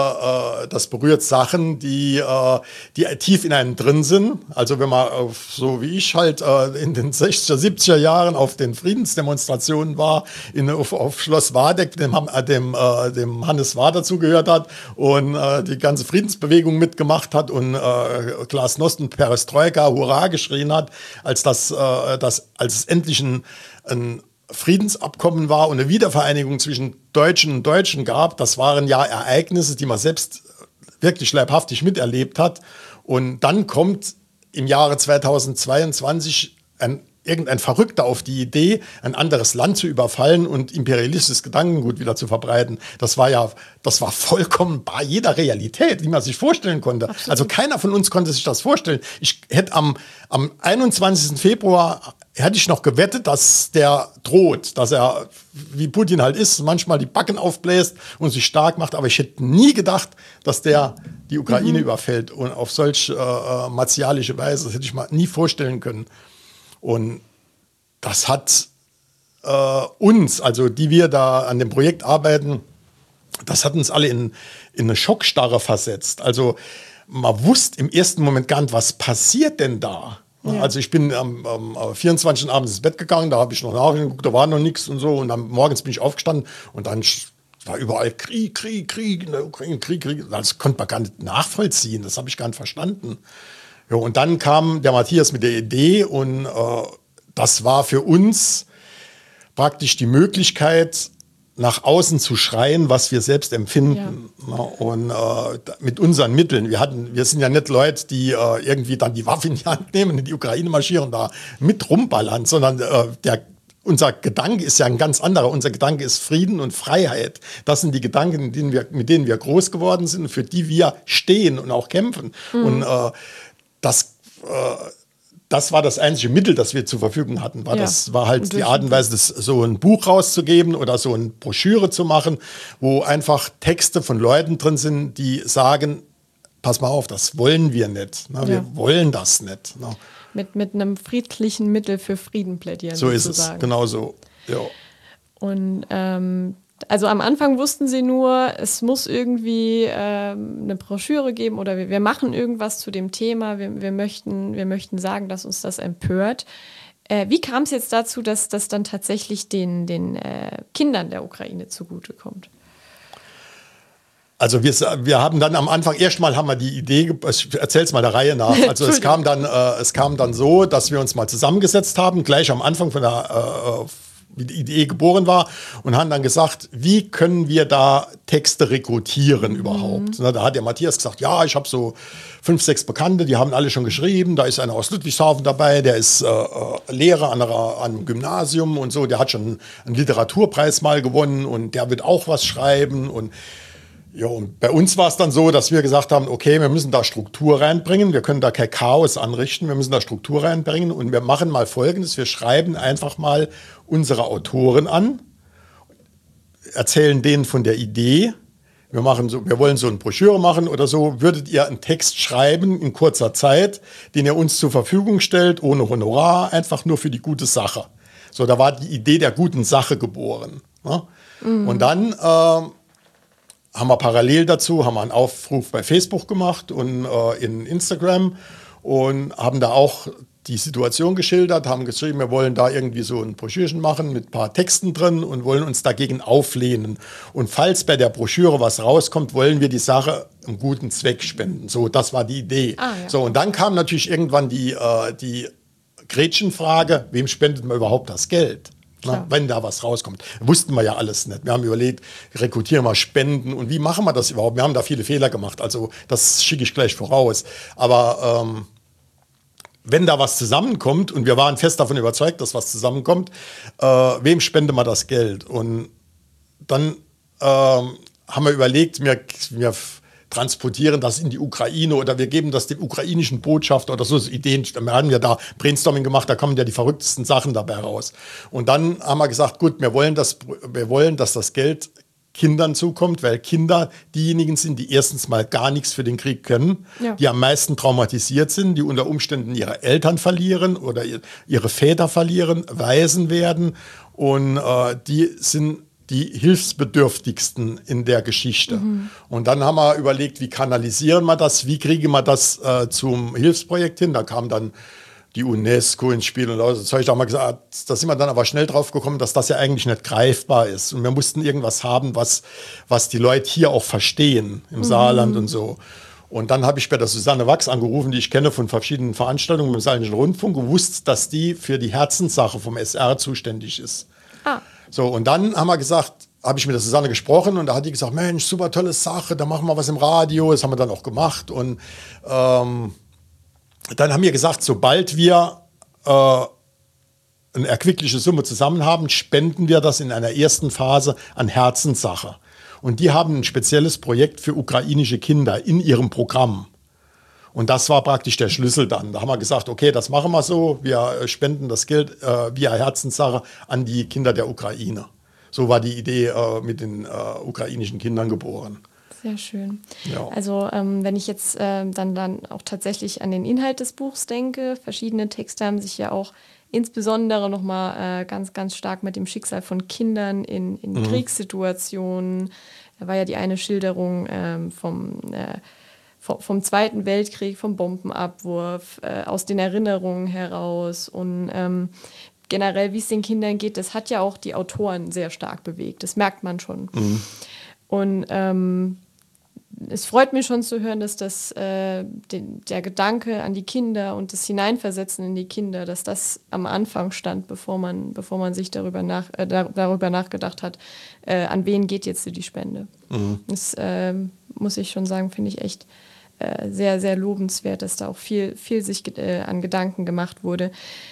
Sachen, die tief in einem drin sind. Also wenn man so wie ich halt in den 60er, 70er Jahren auf den Friedensdemonstrationen war, auf Schloss Wardeck, dem Hannes Wahr dazugehört hat und die ganze Friedensbewegung mitgemacht hat und Glasnost und Perestroika Hurra geschrien hat, als es endlich ein Friedensabkommen war und eine Wiedervereinigung zwischen Deutschen und Deutschen gab, das waren ja Ereignisse, die man selbst wirklich leibhaftig miterlebt hat. Und dann kommt im Jahre 2022 irgendein Verrückter auf die Idee, ein anderes Land zu überfallen und imperialistisches Gedankengut wieder zu verbreiten. Das war vollkommen bei jeder Realität, die man sich vorstellen konnte. Absolut. Also keiner von uns konnte sich das vorstellen. Ich hätte am 21. Februar hätte ich noch gewettet, dass der droht, dass er, wie Putin halt ist, manchmal die Backen aufbläst und sich stark macht. Aber ich hätte nie gedacht, dass der die Ukraine überfällt und auf solch martialische Weise. Das hätte ich mir nie vorstellen können. Und das hat uns, also die wir da an dem Projekt arbeiten, das hat uns alle in eine Schockstarre versetzt. Also man wusste im ersten Moment gar nicht, was passiert denn da? Ja. Also ich bin am 24. abends ins Bett gegangen, da habe ich noch nachgeguckt, da war noch nichts und so. Und dann morgens bin ich aufgestanden und dann war überall Krieg in der Ukraine, Krieg. Das konnte man gar nicht nachvollziehen, das habe ich gar nicht verstanden. Ja, und dann kam der Matthias mit der Idee und das war für uns praktisch die Möglichkeit, nach außen zu schreien, was wir selbst empfinden. Ja. Und mit unseren Mitteln. Wir sind ja nicht Leute, die irgendwie dann die Waffe in die Hand nehmen, in die Ukraine marschieren und da mit rumballern, sondern unser Gedanke ist ja ein ganz anderer. Unser Gedanke ist Frieden und Freiheit. Das sind die Gedanken, mit denen wir groß geworden sind und für die wir stehen und auch kämpfen. Mhm. Und das war das einzige Mittel, das wir zur Verfügung hatten. Das war halt die Art und Weise, so ein Buch rauszugeben oder so eine Broschüre zu machen, wo einfach Texte von Leuten drin sind, die sagen, pass mal auf, das wollen wir nicht. Wir wollen das nicht. Mit einem friedlichen Mittel für Frieden plädieren. So ist es, genau so. Ja. Und also am Anfang wussten sie nur, es muss irgendwie eine Broschüre geben oder wir machen irgendwas zu dem Thema. Wir möchten sagen, dass uns das empört. Wie kam es jetzt dazu, dass das dann tatsächlich den Kindern der Ukraine zugutekommt? Also wir haben dann am Anfang, erstmal haben wir die Idee, ich erzähl's mal der Reihe nach. Also es kam dann so, dass wir uns mal zusammengesetzt haben, gleich am Anfang von wie die Idee geboren war und haben dann gesagt, wie können wir da Texte rekrutieren überhaupt? Da hat der Matthias gesagt, ja, ich habe so 5, 6 Bekannte, die haben alle schon geschrieben, da ist einer aus Ludwigshafen dabei, der ist Lehrer an einem Gymnasium und so, der hat schon einen Literaturpreis mal gewonnen und der wird auch was schreiben und ja, und bei uns war es dann so, dass wir gesagt haben, okay, wir müssen da Struktur reinbringen, wir können da kein Chaos anrichten, wir müssen da Struktur reinbringen und wir machen mal Folgendes, wir schreiben einfach mal unsere Autoren an, erzählen denen von der Idee, wir wollen so eine Broschüre machen oder so, würdet ihr einen Text schreiben in kurzer Zeit, den ihr uns zur Verfügung stellt, ohne Honorar, einfach nur für die gute Sache. So, da war die Idee der guten Sache geboren. Ne? Mhm. Und dann haben wir parallel dazu einen Aufruf bei Facebook gemacht und in Instagram und haben da auch die Situation geschildert, haben geschrieben, wir wollen da irgendwie so ein Broschürchen machen mit ein paar Texten drin und wollen uns dagegen auflehnen. Und falls bei der Broschüre was rauskommt, wollen wir die Sache einem guten Zweck spenden. So, das war die Idee. Ja. So, und dann kam natürlich irgendwann die Gretchenfrage, wem spendet man überhaupt das Geld? Na, wenn da was rauskommt. Wussten wir ja alles nicht. Wir haben überlegt, rekrutieren wir Spenden und wie machen wir das überhaupt? Wir haben da viele Fehler gemacht, also das schicke ich gleich voraus. Aber wenn da was zusammenkommt, und wir waren fest davon überzeugt, dass was zusammenkommt, wem spenden wir das Geld? Und dann haben wir überlegt, wir transportieren das in die Ukraine oder wir geben das dem ukrainischen Botschafter oder so Ideen. Wir haben ja da Brainstorming gemacht, da kommen ja die verrücktesten Sachen dabei raus. Und dann haben wir gesagt, gut, wir wollen, dass das Geld Kindern zukommt, weil Kinder diejenigen sind, die erstens mal gar nichts für den Krieg können, die am meisten traumatisiert sind, die unter Umständen ihre Eltern verlieren oder ihre Väter verlieren, Waisen werden und die sind die hilfsbedürftigsten in der Geschichte. Und dann haben wir überlegt, wie kanalisieren wir das, wie kriegen wir das zum Hilfsprojekt hin. Da kam dann die UNESCO ins Spiel und so Zeug. Da haben wir gesagt, da sind wir dann aber schnell drauf gekommen, dass das ja eigentlich nicht greifbar ist. Und wir mussten irgendwas haben, was die Leute hier auch verstehen, im Saarland und so. Und dann habe ich bei der Susanne Wachs angerufen, die ich kenne von verschiedenen Veranstaltungen im Saarländischen Rundfunk, gewusst, dass die für die Herzenssache vom SR zuständig ist. So, und dann haben wir gesagt, habe ich mit der Susanne gesprochen und da hat die gesagt, Mensch, super tolle Sache, da machen wir was im Radio. Das haben wir dann auch gemacht. Und dann haben wir gesagt, sobald wir eine erquickliche Summe zusammen haben, spenden wir das in einer ersten Phase an Herzenssache. Und die haben ein spezielles Projekt für ukrainische Kinder in ihrem Programm. Und das war praktisch der Schlüssel dann. Da haben wir gesagt, okay, das machen wir so. Wir spenden das Geld via Herzenssache an die Kinder der Ukraine. So war die Idee mit den ukrainischen Kindern geboren. Sehr schön. Ja. Also wenn ich jetzt dann auch tatsächlich an den Inhalt des Buchs denke, verschiedene Texte haben sich ja auch insbesondere nochmal ganz, ganz stark mit dem Schicksal von Kindern in Kriegssituationen. Da war ja die eine Schilderung vom Zweiten Weltkrieg, vom Bombenabwurf, aus den Erinnerungen heraus und generell, wie es den Kindern geht, das hat ja auch die Autoren sehr stark bewegt. Das merkt man schon. Und es freut mich schon zu hören, dass der Gedanke an die Kinder und das Hineinversetzen in die Kinder, dass das am Anfang stand, bevor man sich darüber nachgedacht hat, an wen geht jetzt die Spende. Das muss ich schon sagen, finde ich echt sehr, sehr lobenswert, dass da auch viel sich an Gedanken gemacht wurde.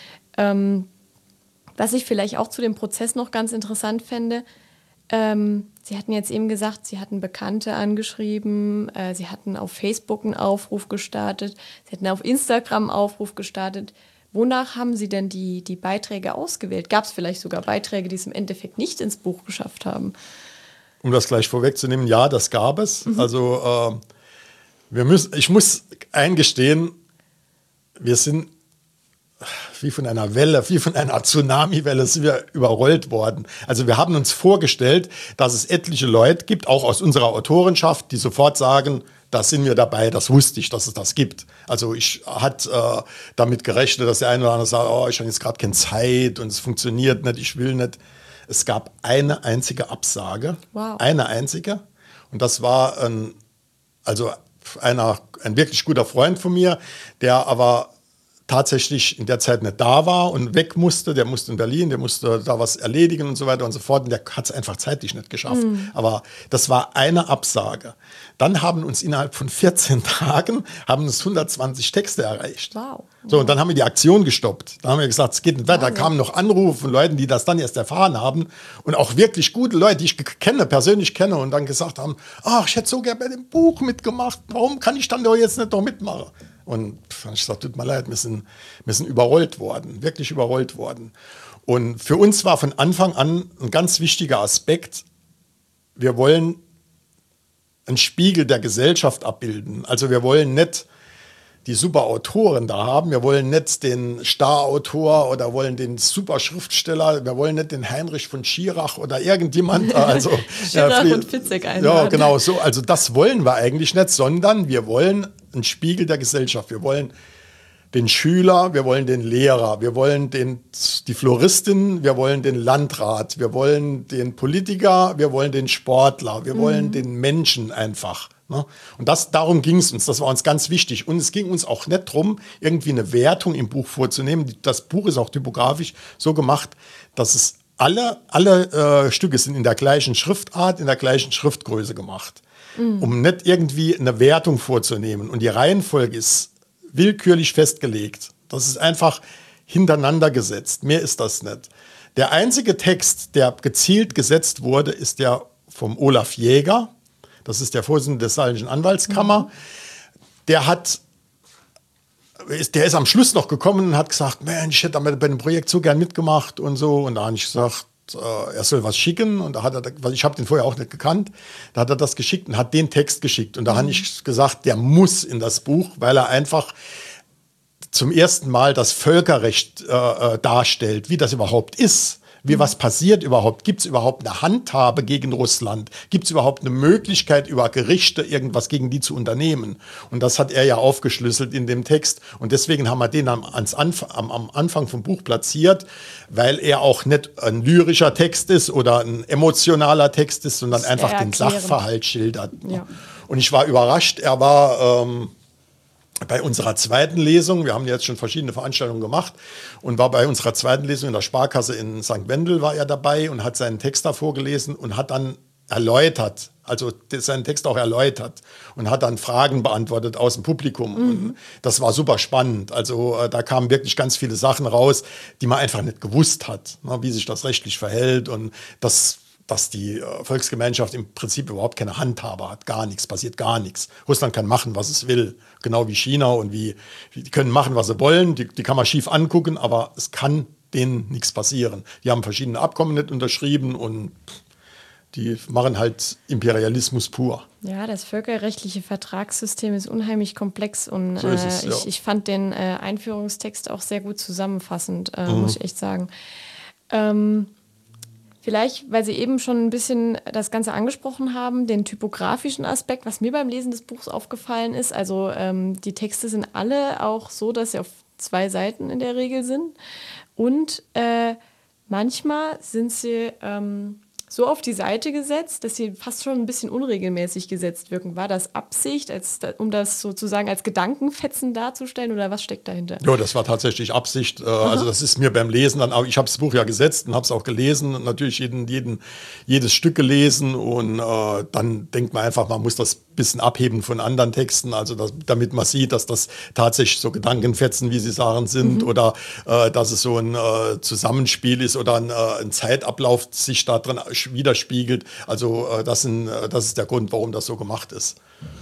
Was ich vielleicht auch zu dem Prozess noch ganz interessant fände, Sie hatten jetzt eben gesagt, Sie hatten Bekannte angeschrieben, Sie hatten auf Facebook einen Aufruf gestartet, Sie hatten auf Instagram einen Aufruf gestartet. Wonach haben Sie denn die Beiträge ausgewählt? Gab es vielleicht sogar Beiträge, die es im Endeffekt nicht ins Buch geschafft haben? Um das gleich vorwegzunehmen, ja, das gab es. Also ich muss eingestehen, wir sind wie von einer Welle, wie von einer Tsunami-Welle sind wir überrollt worden. Also wir haben uns vorgestellt, dass es etliche Leute gibt, auch aus unserer Autorenschaft, die sofort sagen, da sind wir dabei, das wusste ich, dass es das gibt. Also ich hatte damit gerechnet, dass der eine oder andere sagt, oh, ich habe jetzt gerade keine Zeit und es funktioniert nicht, ich will nicht. Es gab eine einzige Absage, eine einzige. Und das war ein wirklich guter Freund von mir, der aber tatsächlich in der Zeit nicht da war und weg musste. Der musste in Berlin, der musste da was erledigen und so weiter und so fort. Und der hat es einfach zeitlich nicht geschafft. Aber das war eine Absage. Dann haben uns innerhalb von 14 Tagen 120 Texte erreicht. Wow. So, und dann haben wir die Aktion gestoppt. Da haben wir gesagt, es geht nicht weiter. Da kamen noch Anrufe von Leuten, die das dann erst erfahren haben. Und auch wirklich gute Leute, die ich persönlich kenne und dann gesagt haben, ach, ich hätte so gerne bei dem Buch mitgemacht. Warum kann ich dann doch jetzt nicht noch mitmachen? Und ich gesagt, tut mir leid, wir sind überrollt worden, wirklich überrollt worden. Und für uns war von Anfang an ein ganz wichtiger Aspekt, wir wollen einen Spiegel der Gesellschaft abbilden. Also wir wollen nicht die super Autoren da haben, wir wollen nicht den Starautor oder wollen den super Schriftsteller, wir wollen nicht den Heinrich von Schirach oder irgendjemand. Also, Schirach und Fitzek einladen. Ja, genau so. Also das wollen wir eigentlich nicht, sondern wir wollen einen Spiegel der Gesellschaft. Wir wollen den Schüler, wir wollen den Lehrer, wir wollen die Floristin, wir wollen den Landrat, wir wollen den Politiker, wir wollen den Sportler, wir wollen den Menschen einfach. Ne? Und darum ging es uns, das war uns ganz wichtig. Und es ging uns auch nicht darum, irgendwie eine Wertung im Buch vorzunehmen. Das Buch ist auch typografisch so gemacht, dass es alle Stücke sind in der gleichen Schriftart, in der gleichen Schriftgröße gemacht. Um nicht irgendwie eine Wertung vorzunehmen. Und die Reihenfolge ist willkürlich festgelegt. Das ist einfach hintereinander gesetzt. Mehr ist das nicht. Der einzige Text, der gezielt gesetzt wurde, ist der vom Olaf Jäger. Das ist der Vorsitzende der Saarländischen Anwaltskammer. Der ist am Schluss noch gekommen und hat gesagt, Mensch, ich hätte bei dem Projekt so gern mitgemacht und so. Und da habe ich gesagt, er soll was schicken. Und da hat er, weil ich habe den vorher auch nicht gekannt, da hat er das geschickt und hat den Text geschickt. Und da habe ich gesagt, der muss in das Buch, weil er einfach zum ersten Mal das Völkerrecht darstellt, wie das überhaupt ist. Wie was passiert überhaupt? Gibt es überhaupt eine Handhabe gegen Russland? Gibt es überhaupt eine Möglichkeit, über Gerichte irgendwas gegen die zu unternehmen? Und das hat er ja aufgeschlüsselt in dem Text. Und deswegen haben wir den am Anfang vom Buch platziert, weil er auch nicht ein lyrischer Text ist oder ein emotionaler Text ist, sondern einfach den Sachverhalt schildert. Ja. Und ich war überrascht. Er war bei unserer zweiten Lesung, wir haben jetzt schon verschiedene Veranstaltungen gemacht, und war bei unserer zweiten Lesung in der Sparkasse in St. Wendel war er dabei und hat seinen Text da vorgelesen und hat dann erläutert, also seinen Text auch erläutert und hat dann Fragen beantwortet aus dem Publikum. Und das war super spannend. Also da kamen wirklich ganz viele Sachen raus, die man einfach nicht gewusst hat, ne, wie sich das rechtlich verhält und dass die Volksgemeinschaft im Prinzip überhaupt keine Handhabe hat, gar nichts, passiert gar nichts. Russland kann machen, was es will, genau wie China, und die können machen, was sie wollen, die kann man schief angucken, aber es kann denen nichts passieren. Die haben verschiedene Abkommen nicht unterschrieben und die machen halt Imperialismus pur. Ja, das völkerrechtliche Vertragssystem ist unheimlich komplex und so ist es, ja. Ich fand den Einführungstext auch sehr gut zusammenfassend, muss ich echt sagen. Vielleicht, weil Sie eben schon ein bisschen das Ganze angesprochen haben, den typografischen Aspekt, was mir beim Lesen des Buchs aufgefallen ist. Also die Texte sind alle auch so, dass sie auf 2 Seiten in der Regel sind. Und manchmal sind sie so auf die Seite gesetzt, dass sie fast schon ein bisschen unregelmäßig gesetzt wirken. War das Absicht, um das sozusagen als Gedankenfetzen darzustellen, oder was steckt dahinter? Ja, das war tatsächlich Absicht. Also das ist mir beim Lesen dann auch, ich habe das Buch ja gesetzt und habe es auch gelesen und natürlich jedes Stück gelesen, und dann denkt man einfach, man muss das ein bisschen abheben von anderen Texten, also damit man sieht, dass das tatsächlich so Gedankenfetzen, wie Sie sagen, sind, oder dass es so ein Zusammenspiel ist oder ein Zeitablauf sich da drin widerspiegelt. Also das ist der Grund, warum das so gemacht ist.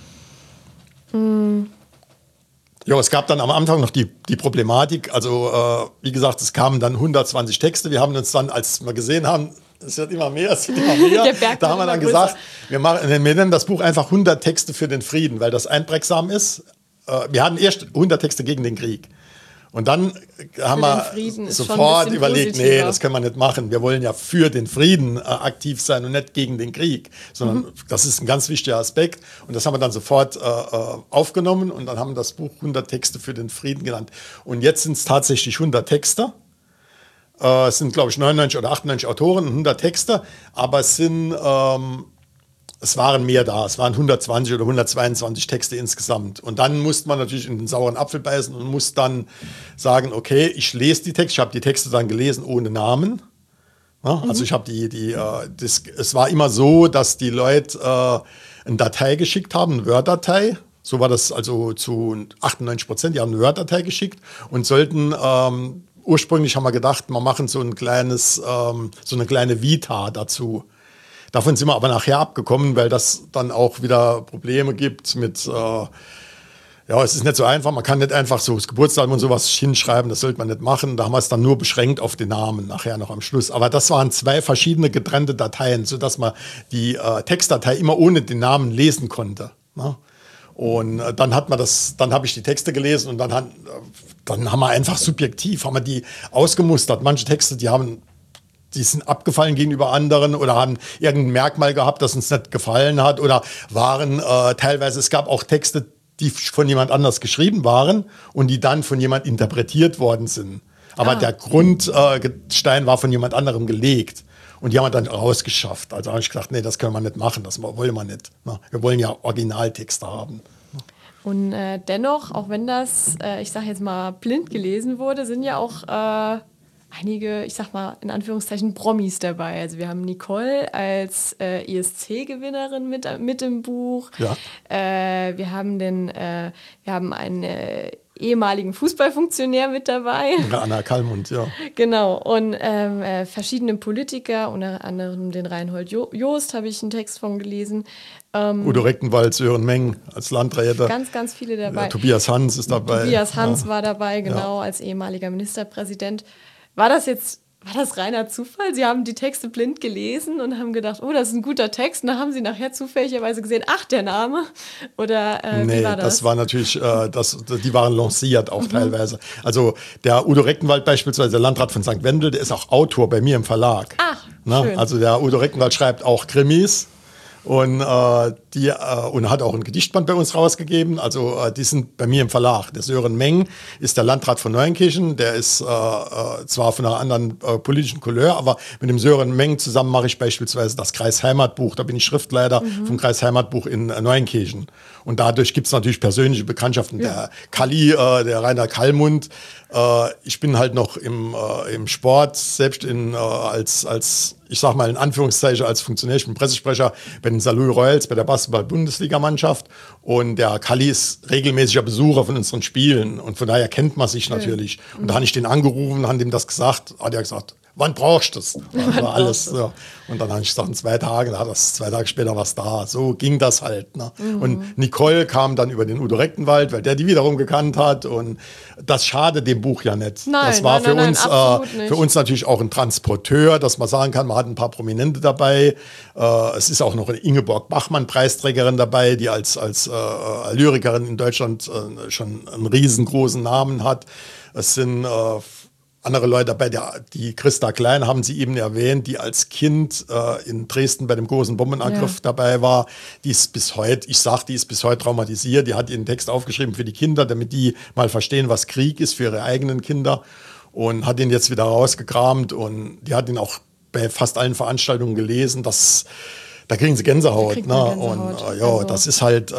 Ja, es gab dann am Anfang noch die Problematik, also wie gesagt, es kamen dann 120 Texte. Wir haben uns dann, als wir gesehen haben, es wird immer mehr, da haben wir dann gesagt, wir nennen das Buch einfach 100 Texte für den Frieden, weil das einprägsam ist. Wir hatten erst 100 Texte gegen den Krieg. Und dann haben wir sofort überlegt, nee, das können wir nicht machen. Wir wollen ja für den Frieden aktiv sein und nicht gegen den Krieg, sondern das ist ein ganz wichtiger Aspekt. Und das haben wir dann sofort aufgenommen, und dann haben wir das Buch 100 Texte für den Frieden genannt. Und jetzt sind es tatsächlich 100 Texte. Es sind, glaube ich, 99 oder 98 Autoren und 100 Texte, aber es waren mehr da. Es waren 120 oder 122 Texte insgesamt. Und dann musste man natürlich in den sauren Apfel beißen und muss dann sagen, okay, ich lese die Texte. Ich habe die Texte dann gelesen ohne Namen. Ja, also ich habe es war immer so, dass die Leute eine Datei geschickt haben, eine Word-Datei. So war das also zu 98%. Die haben eine Word-Datei geschickt und sollten ursprünglich haben wir gedacht, wir machen so eine kleine Vita dazu. Davon sind wir aber nachher abgekommen, weil das dann auch wieder Probleme gibt mit, es ist nicht so einfach, man kann nicht einfach so das Geburtsdatum und sowas hinschreiben, das sollte man nicht machen. Da haben wir es dann nur beschränkt auf den Namen, nachher noch am Schluss. Aber das waren 2 verschiedene getrennte Dateien, sodass man die Textdatei immer ohne den Namen lesen konnte. Ne? Und dann habe ich die Texte gelesen, und dann haben wir einfach subjektiv, haben wir die ausgemustert. Manche Texte, die sind abgefallen gegenüber anderen oder haben irgendein Merkmal gehabt, das uns nicht gefallen hat, oder waren teilweise, es gab auch Texte, die von jemand anders geschrieben waren und die dann von jemand interpretiert worden sind. Aber der Grundstein war von jemand anderem gelegt. Und die haben wir dann rausgeschafft. Also habe ich gesagt, nee, das können wir nicht machen, das wollen wir nicht. Wir wollen ja Originaltexte haben. Und dennoch, auch wenn das, ich sage jetzt mal, blind gelesen wurde, sind ja auch einige, ich sag mal, in Anführungszeichen Promis dabei. Also wir haben Nicole als ESC-Gewinnerin mit im Buch. Ja. Wir haben einen ehemaligen Fußballfunktionär mit dabei. Ja, Anna Kallmund, ja. Genau. Und verschiedene Politiker, unter anderem den Reinhold Joost, habe ich einen Text von gelesen. Udo Reckenwald, Sören Meng als Landräte. Ganz, ganz viele dabei. Tobias Hans ist dabei. Tobias Hans war dabei, genau, als ehemaliger Ministerpräsident. War das reiner Zufall? Sie haben die Texte blind gelesen und haben gedacht, oh, das ist ein guter Text. Und dann haben Sie nachher zufälligerweise gesehen, ach, der Name? Oder wie war das? Das war natürlich, die waren lanciert auch teilweise. Also der Udo Reckenwald beispielsweise, der Landrat von St. Wendel, der ist auch Autor bei mir im Verlag. Ach, schön. Also der Udo Reckenwald schreibt auch Krimis. Und hat auch ein Gedichtband bei uns rausgegeben. Also die sind bei mir im Verlag. Der Sören Meng ist der Landrat von Neunkirchen. Der ist zwar von einer anderen politischen Couleur, aber mit dem Sören Meng zusammen mache ich beispielsweise das Kreisheimatbuch. Da bin ich Schriftleiter vom Kreisheimatbuch in Neunkirchen. Und dadurch gibt es natürlich persönliche Bekanntschaften. Ja. Der Kalli, der Rainer Kallmund. Ich bin halt noch im Sport, selbst als ich sag mal in Anführungszeichen als Funktionär, ich bin Pressesprecher bei den Saarlouis Royals, bei der Basketball-Bundesligamannschaft. Und der Kalli ist regelmäßiger Besucher von unseren Spielen. Und von daher kennt man sich natürlich. Und da habe ich den angerufen, haben dem das gesagt, hat er gesagt, wann brauchst du das? War alles. So. Und dann habe ich gesagt, in 2 Tagen, da das 2 Tage später was da. So ging das halt. Ne? Und Nicole kam dann über den Udo Reckenwald, weil der die wiederum gekannt hat. Und das schadet dem Buch ja nicht. Das war für uns natürlich auch ein Transporteur, dass man sagen kann, man hat ein paar Prominente dabei. Es ist auch noch eine Ingeborg Bachmann-Preisträgerin dabei, die als Lyrikerin in Deutschland schon einen riesengroßen Namen hat. Es sind andere Leute dabei, die Christa Klein haben Sie eben erwähnt, die als Kind in Dresden bei dem großen Bombenangriff dabei war. Die ist bis heute traumatisiert. Die hat ihren Text aufgeschrieben für die Kinder, damit die mal verstehen, was Krieg ist für ihre eigenen Kinder. Und hat ihn jetzt wieder rausgekramt. Und die hat ihn auch bei fast allen Veranstaltungen gelesen. Da kriegen sie Gänsehaut. Das ist halt,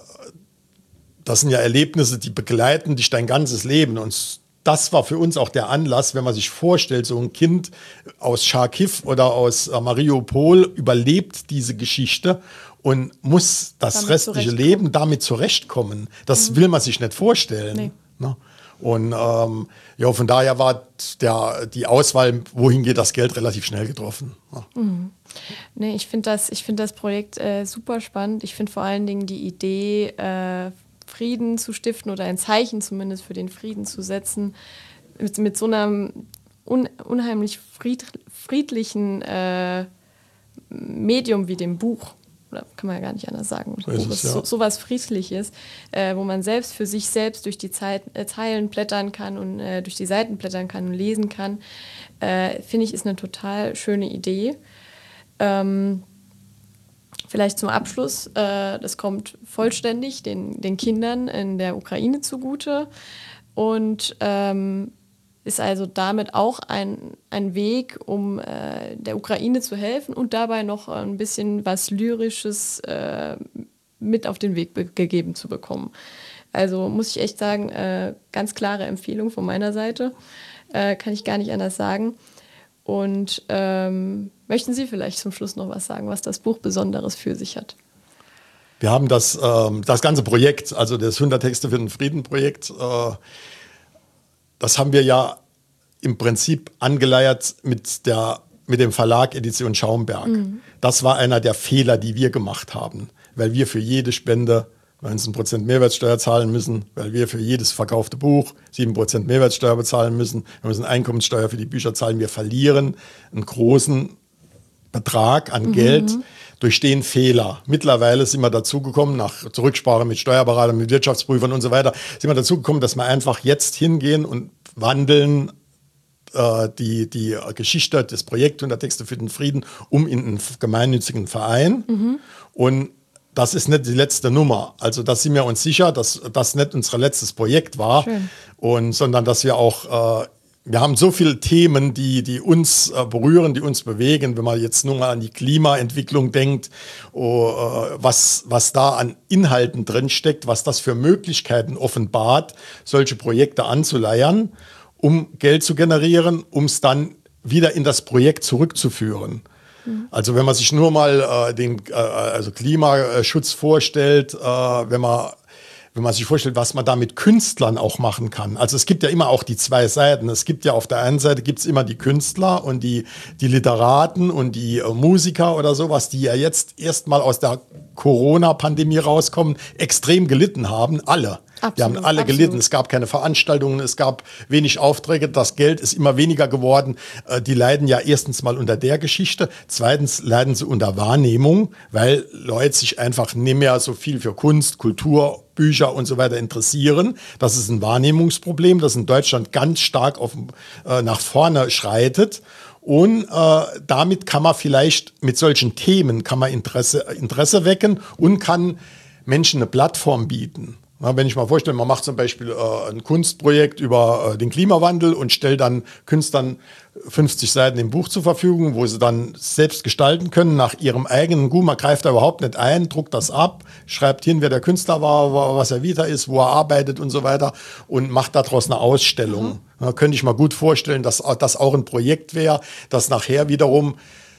das sind ja Erlebnisse, die begleiten dich dein ganzes Leben. Und das war für uns auch der Anlass, wenn man sich vorstellt, so ein Kind aus Charkiw oder aus Mariupol überlebt diese Geschichte und muss das restliche Leben damit zurechtkommen. Das will man sich nicht vorstellen. Nee. Ne? Und von daher war die Auswahl, wohin geht das Geld, relativ schnell getroffen. Ja. Nee, ich finde das Projekt super spannend. Ich finde vor allen Dingen die Idee, Frieden zu stiften oder ein Zeichen zumindest für den Frieden zu setzen, mit so einem unheimlich friedlichen Medium wie dem Buch. Oder kann man ja gar nicht anders sagen. So was Friedliches, wo man selbst für sich selbst durch die Zeilen blättern kann und durch die Seiten blättern kann und lesen kann, finde ich, ist eine total schöne Idee. Vielleicht zum Abschluss, das kommt vollständig den Kindern in der Ukraine zugute und ist also damit auch ein Weg, um der Ukraine zu helfen und dabei noch ein bisschen was Lyrisches mit auf den Weg gegeben zu bekommen. Also muss ich echt sagen, ganz klare Empfehlung von meiner Seite, kann ich gar nicht anders sagen. Und möchten Sie vielleicht zum Schluss noch was sagen, was das Buch Besonderes für sich hat? Wir haben das ganze Projekt, also das 100 Texte für den Frieden-Projekt, das haben wir ja im Prinzip angeleiert mit dem Verlag Edition Schaumberg. Das war einer der Fehler, die wir gemacht haben, weil wir für jede Spende 19% Mehrwertsteuer zahlen müssen, weil wir für jedes verkaufte Buch 7% Mehrwertsteuer bezahlen müssen. Wir müssen Einkommenssteuer für die Bücher zahlen. Wir verlieren einen großen Betrag an Geld durch den Fehler. Mittlerweile sind wir dazugekommen, nach Rücksprache mit Steuerberatern, mit Wirtschaftsprüfern und so weiter, sind wir dazugekommen, dass wir einfach jetzt hingehen und wandeln die Geschichte des Projekts 100 Texte für den Frieden in einen gemeinnützigen Verein und das ist nicht die letzte Nummer. Also da sind wir uns sicher, dass das nicht unser letztes Projekt war, sondern dass wir auch, wir haben so viele Themen, die uns berühren, die uns bewegen. Wenn man jetzt nur mal an die Klimaentwicklung denkt, was da an Inhalten drin steckt, was das für Möglichkeiten offenbart, solche Projekte anzuleiern, um Geld zu generieren, um es dann wieder in das Projekt zurückzuführen. Also wenn man sich nur mal also Klimaschutz vorstellt, wenn man sich vorstellt, was man da mit Künstlern auch machen kann. Also es gibt ja immer auch die zwei Seiten. Es gibt ja auf der einen Seite gibt's immer die Künstler und die Literaten und die Musiker oder sowas, die ja jetzt erstmal aus der Corona-Pandemie rauskommen, extrem gelitten haben, alle. Absolut, die haben alle gelitten. Es gab keine Veranstaltungen, es gab wenig Aufträge, das Geld ist immer weniger geworden. Die leiden ja erstens mal unter der Geschichte, zweitens leiden sie unter Wahrnehmung, weil Leute sich einfach nicht mehr so viel für Kunst, Kultur, Bücher und so weiter interessieren. Das ist ein Wahrnehmungsproblem, das in Deutschland ganz stark nach vorne schreitet. Und damit kann man vielleicht mit solchen Themen kann man Interesse wecken und kann Menschen eine Plattform bieten. Na, wenn ich mal vorstelle, man macht zum Beispiel ein Kunstprojekt über den Klimawandel und stellt dann Künstlern 50 Seiten im Buch zur Verfügung, wo sie dann selbst gestalten können nach ihrem eigenen Gut. Man greift da überhaupt nicht ein, druckt das ab, schreibt hin, wer der Künstler war, was er Vita ist, wo er arbeitet und so weiter und macht daraus eine Ausstellung. Da könnte ich mal gut vorstellen, dass das auch ein Projekt wäre, das nachher wiederum,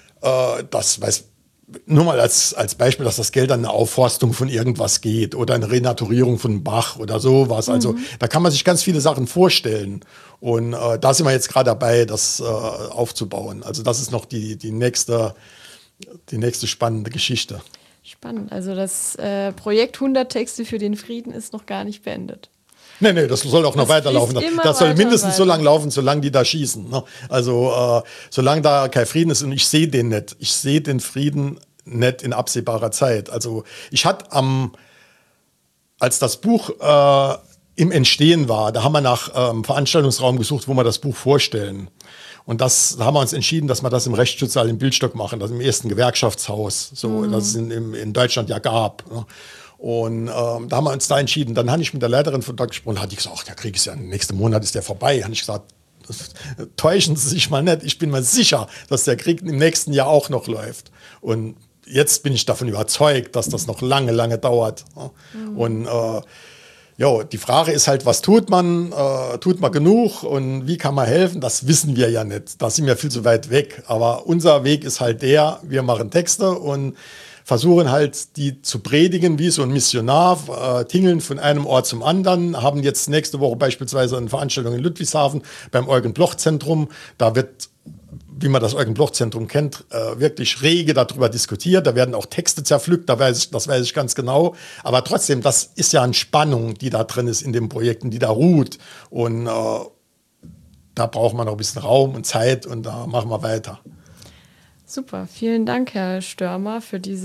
nur mal als Beispiel, dass das Geld an eine Aufforstung von irgendwas geht oder eine Renaturierung von einem Bach oder sowas. Also da kann man sich ganz viele Sachen vorstellen. Und da sind wir jetzt gerade dabei, das aufzubauen. Also das ist noch die nächste spannende Geschichte. Spannend. Also das Projekt 100 Texte für den Frieden ist noch gar nicht beendet. Nee, das soll auch noch weiterlaufen. Das soll mindestens so lange laufen, solange die da schießen. Ne? Also solange da kein Frieden ist und ich sehe den nicht. Ich sehe den Frieden nicht in absehbarer Zeit. Also ich hatte als das Buch im Entstehen war, da haben wir nach einem Veranstaltungsraum gesucht, wo wir das Buch vorstellen. Und da haben wir uns entschieden, dass wir das im Rechtsschutzsaal in Bildstock machen, das im ersten Gewerkschaftshaus, das es in Deutschland ja gab. Ne? Und da haben wir uns da entschieden. Dann habe ich mit der Leiterin von dort gesprochen, hat die gesagt, ach, der Krieg ist ja, nächsten Monat ist der vorbei. Habe ich gesagt, täuschen Sie sich mal nicht. Ich bin mir sicher, dass der Krieg im nächsten Jahr auch noch läuft. Und jetzt bin ich davon überzeugt, dass das noch lange, lange dauert. Und die Frage ist halt, was tut man? Tut man genug? Und wie kann man helfen? Das wissen wir ja nicht. Da sind wir viel zu weit weg. Aber unser Weg ist halt wir machen Texte und versuchen halt, die zu predigen, wie so ein Missionar, tingeln von einem Ort zum anderen, haben jetzt nächste Woche beispielsweise eine Veranstaltung in Ludwigshafen beim Eugen-Bloch-Zentrum. Da wird, wie man das Eugen-Bloch-Zentrum kennt, wirklich rege darüber diskutiert. Da werden auch Texte zerpflückt, das weiß ich ganz genau. Aber trotzdem, das ist ja eine Spannung, die da drin ist in den Projekten, die da ruht. Und da braucht man noch ein bisschen Raum und Zeit und da machen wir weiter. Super, vielen Dank, Herr Störmer, für dieses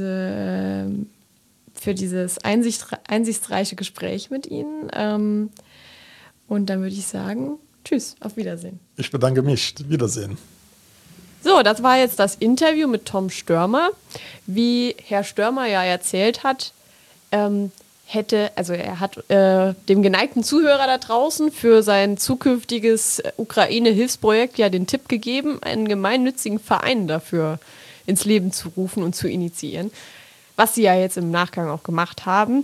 einsichtsreiche Gespräch mit Ihnen. Und dann würde ich sagen, tschüss, auf Wiedersehen. Ich bedanke mich, Wiedersehen. So, das war jetzt das Interview mit Tom Störmer. Wie Herr Störmer ja erzählt hat, er hat dem geneigten Zuhörer da draußen für sein zukünftiges Ukraine-Hilfsprojekt ja den Tipp gegeben, einen gemeinnützigen Verein dafür ins Leben zu rufen und zu initiieren, was sie ja jetzt im Nachgang auch gemacht haben.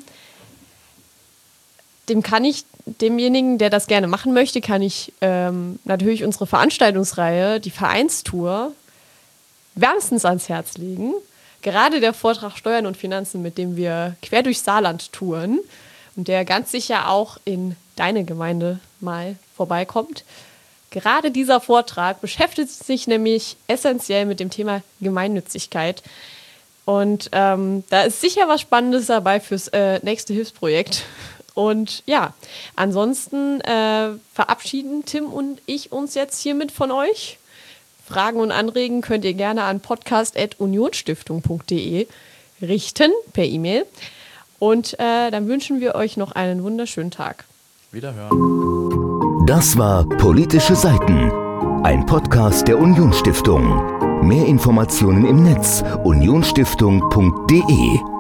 Demjenigen, der das gerne machen möchte, kann ich natürlich unsere Veranstaltungsreihe, die Vereinstour, wärmstens ans Herz legen. Gerade der Vortrag Steuern und Finanzen, mit dem wir quer durch Saarland touren und der ganz sicher auch in deine Gemeinde mal vorbeikommt. Gerade dieser Vortrag beschäftigt sich nämlich essentiell mit dem Thema Gemeinnützigkeit. Und da ist sicher was Spannendes dabei fürs nächste Hilfsprojekt. Und ja, ansonsten verabschieden Tim und ich uns jetzt hiermit von euch. Fragen und Anregungen könnt ihr gerne an podcast@unionstiftung.de richten, per E-Mail. Und dann wünschen wir euch noch einen wunderschönen Tag. Wiederhören. Das war Politische Seiten, ein Podcast der Unionsstiftung. Mehr Informationen im Netz: unionsstiftung.de